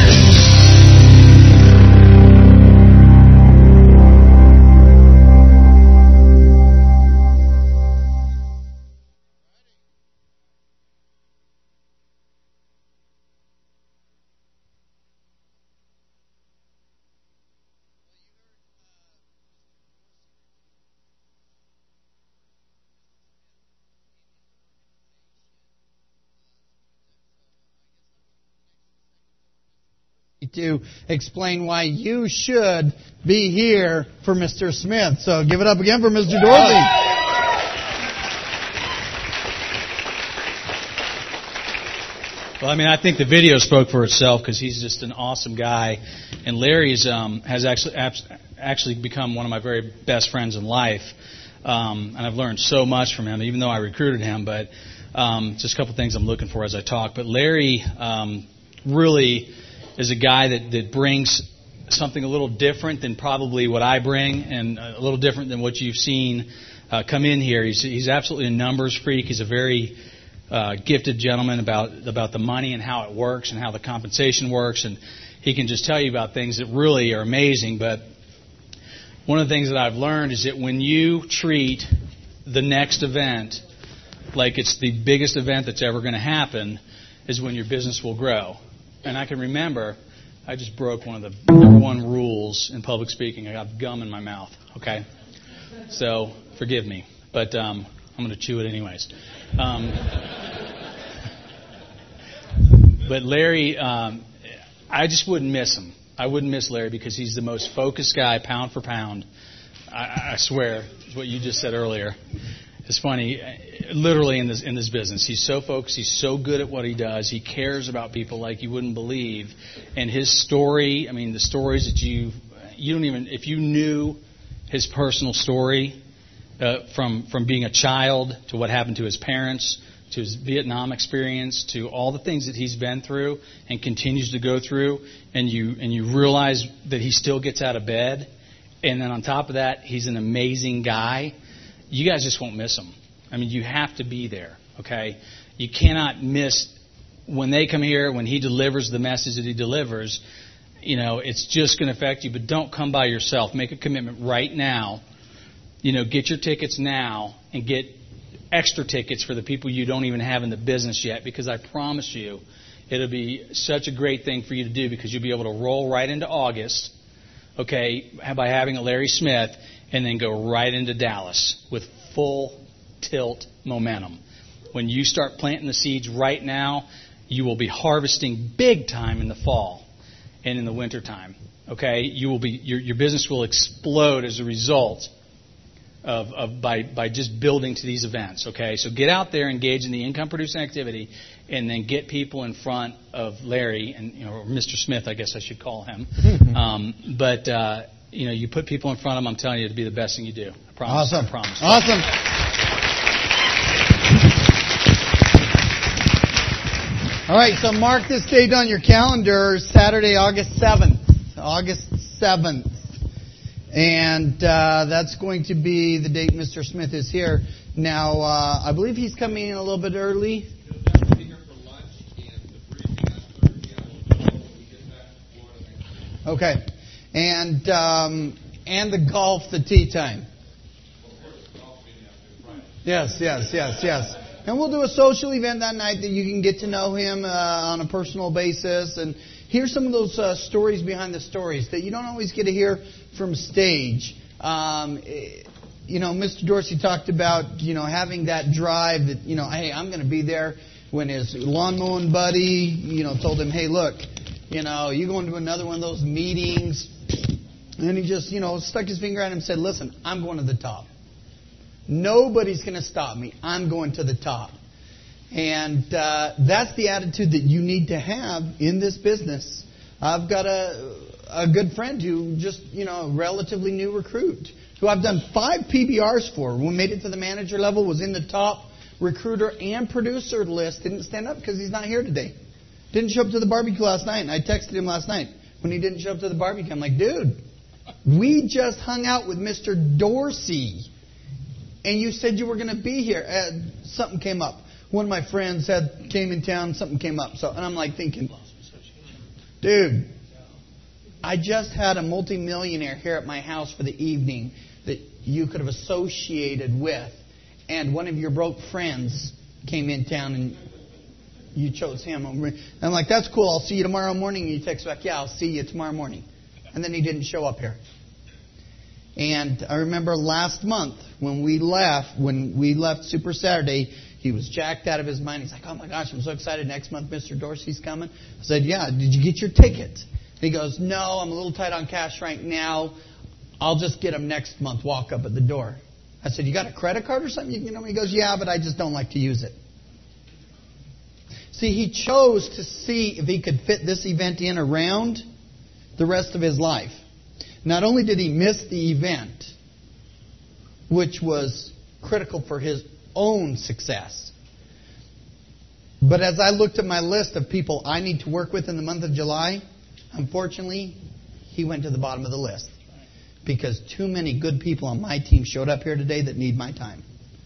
S1: To explain why you should be here for Mr. Smith. So give it up again for Mr. Dorsey.
S2: Well, I think the video spoke for itself because he's just an awesome guy. And Larry has actually become one of my very best friends in life. And I've learned so much from him, even though I recruited him. But just a couple things I'm looking for as I talk. But Larry really is a guy that brings something a little different than probably what I bring and a little different than what you've seen come in here. He's absolutely a numbers freak. He's a very gifted gentleman about the money and how it works and how the compensation works. And he can just tell you about things that really are amazing. But one of the things that I've learned is that when you treat the next event like it's the biggest event that's ever going to happen is when your business will grow. And I can remember, I just broke one of the number one rules in public speaking. I got gum in my mouth, okay? So, forgive me. But I'm going to chew it anyways. But Larry, I just wouldn't miss him. I wouldn't miss Larry because he's the most focused guy, pound for pound. I swear, is what you just said earlier. It's funny, literally in this business. He's so focused. He's so good at what he does. He cares about people like you wouldn't believe. And his story, the stories that you don't even, if you knew his personal story from being a child to what happened to his parents, to his Vietnam experience, to all the things that he's been through and continues to go through, and you realize that he still gets out of bed, and then on top of that, he's an amazing guy. You guys just won't miss him. You have to be there, okay? You cannot miss when they come here, when he delivers the message that he delivers. It's just going to affect you, but don't come by yourself. Make a commitment right now. Get your tickets now and get extra tickets for the people you don't even have in the business yet, because I promise you it'll be such a great thing for you to do because you'll be able to roll right into August, okay, by having a Larry Smith, and then go right into Dallas with full tilt momentum. When you start planting the seeds right now, you will be harvesting big time in the fall and in the winter time. Okay, your business will explode as a result by just building to these events. Okay, so get out there, engage in the income producing activity, and then get people in front of Larry or Mr. Smith, I guess I should call him. You put people in front of them, I'm telling you, it'll be the best thing you do. I promise.
S1: Awesome.
S2: I promise.
S1: Awesome. All right, so mark this date on your calendar, Saturday, August 7th. August 7th. And that's going to be the date Mr. Smith is here. Now, I believe he's coming in a little bit early.
S5: He'll definitely be here for lunch and the briefing after we get back to Florida.
S1: Okay. And the golf, the tea time. Yes. And we'll do a social event that night that you can get to know him on a personal basis and hear some of those stories behind the stories that you don't always get to hear from stage. Mr. Dorsey talked about, having that drive that, hey, I'm going to be there when his lawn mowing buddy, told him, hey, look, you go into another one of those meetings. And he just, stuck his finger at him and said, listen, I'm going to the top. Nobody's going to stop me. I'm going to the top. And that's the attitude that you need to have in this business. I've got a good friend who just, relatively new recruit, who I've done 5 PBRs for, who made it to the manager level, was in the top recruiter and producer list, didn't stand up because he's not here today. Didn't show up to the barbecue last night. And I texted him last night when he didn't show up to the barbecue. I'm like, dude, we just hung out with Mr. Dorsey. And you said you were going to be here. Something came up. One of my friends came in town. Something came up. And I'm like thinking, dude, I just had a multimillionaire here at my house for the evening that you could have associated with. And one of your broke friends came in town and you chose him. And I'm like, that's cool. I'll see you tomorrow morning. And you text back, yeah, I'll see you tomorrow morning. And then he didn't show up here. And I remember last month when we left Super Saturday, he was jacked out of his mind. He's like, oh my gosh, I'm so excited. Next month, Mr. Dorsey's coming. I said, yeah, did you get your ticket? And he goes, no, I'm a little tight on cash right now. I'll just get him next month, walk up at the door. I said, you got a credit card or something? He goes, yeah, but I just don't like to use it. See, he chose to see if he could fit this event in around the rest of his life. Not only did he miss the event, which was critical for his own success, but as I looked at my list of people I need to work with in the month of July, unfortunately, he went to the bottom of the list because too many good people on my team showed up here today that need my time.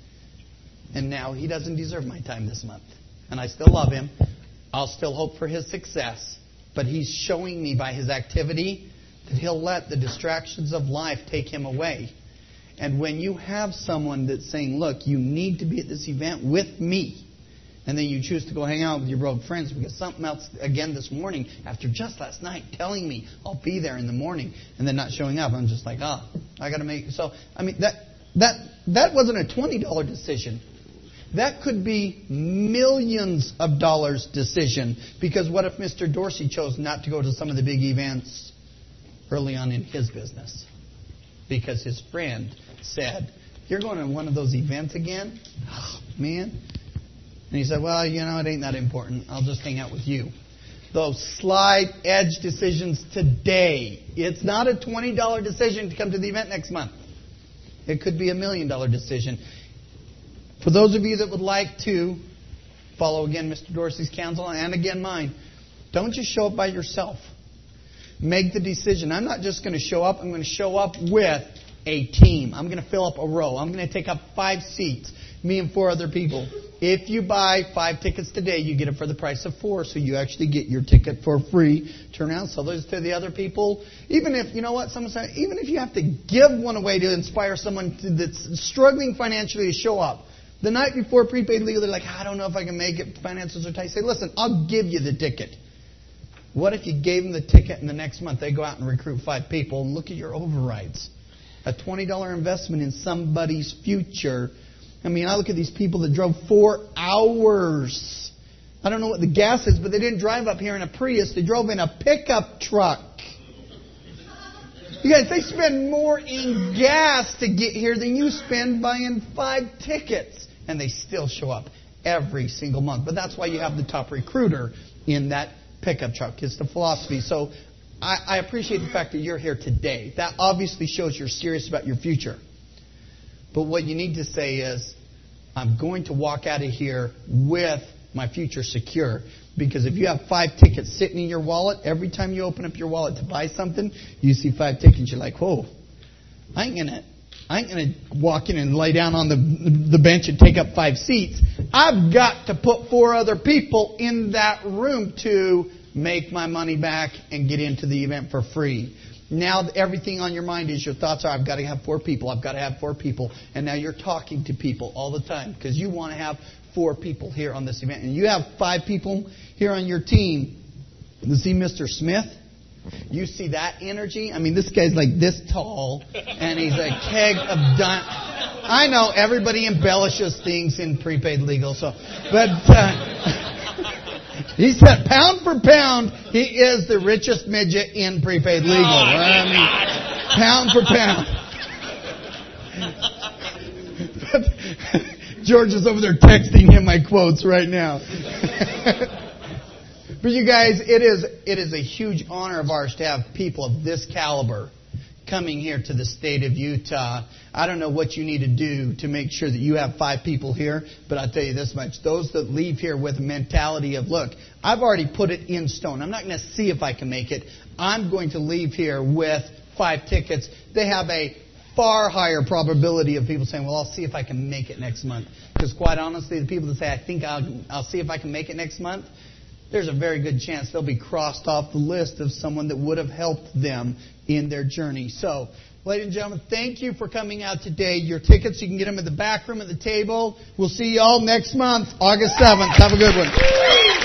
S1: And now he doesn't deserve my time this month. And I still love him. I'll still hope for his success. But he's showing me by his activity that he'll let the distractions of life take him away. And when you have someone that's saying, look, you need to be at this event with me, and then you choose to go hang out with your broke friends because something else, again this morning, after just last night, telling me I'll be there in the morning, and then not showing up, I'm just like, I got to make... So, I mean, that wasn't a $20 decision. That could be millions of dollars decision, because what if Mr. Dorsey chose not to go to some of the big events early on in his business because his friend said, you're going to one of those events again? Oh, man. And he said, well, it ain't that important. I'll just hang out with you. Those slight edge decisions today. It's not a $20 decision to come to the event next month. It could be $1 million decision. For those of you that would like to follow again Mr. Dorsey's counsel and again mine, don't just show up by yourself. Make the decision. I'm not just going to show up. I'm going to show up with a team. I'm going to fill up a row. I'm going to take up 5 seats, me and 4 other people. If you buy 5 tickets today, you get it for the price of 4, so you actually get your ticket for free. Turn around, sell those to the other people. Even if, someone said, even if you have to give one away to inspire someone that's struggling financially to show up, the night before prepaid legal, they're like, I don't know if I can make it. Finances are tight. Say, listen, I'll give you the ticket. What if you gave them the ticket and the next month they go out and recruit 5 people and look at your overrides? A $20 investment in somebody's future. I mean, I look at these people that drove 4 hours. I don't know what the gas is, but they didn't drive up here in a Prius. They drove in a pickup truck. You guys, they spend more in gas to get here than you spend buying 5 tickets. And they still show up every single month. But that's why you have the top recruiter in that pickup truck. It's the philosophy. So I appreciate the fact that you're here today. That obviously shows you're serious about your future. But what you need to say is, I'm going to walk out of here with my future secure. Because if you have 5 tickets sitting in your wallet, every time you open up your wallet to buy something, you see 5 tickets. You're like, whoa, I ain't gonna walk in and lay down on the bench and take up 5 seats. I've got to put 4 other people in that room to make my money back and get into the event for free. Now everything on your mind is, your thoughts are, I've got to have 4 people. I've got to have 4 people. And now you're talking to people all the time because you want to have 4 people here on this event. And you have 5 people here on your team. You see Mr. Smith? You see that energy? I mean, this guy's like this tall, and he's a keg of I know everybody embellishes things in prepaid legal, but he said, pound for pound, he is the richest midget in prepaid legal. I mean, pound for pound. George is over there texting him my quotes right now. But you guys, it is a huge honor of ours to have people of this caliber coming here to the state of Utah. I don't know what you need to do to make sure that you have 5 people here, but I'll tell you this much. Those that leave here with a mentality of, look, I've already put it in stone. I'm not going to see if I can make it. I'm going to leave here with 5 tickets. They have a far higher probability of people saying, well, I'll see if I can make it next month. Because quite honestly, the people that say, I think I'll see if I can make it next month, there's a very good chance they'll be crossed off the list of someone that would have helped them in their journey. So, ladies and gentlemen, thank you for coming out today. Your tickets, you can get them in the back room at the table. We'll see you all next month, August 7th. Have a good one.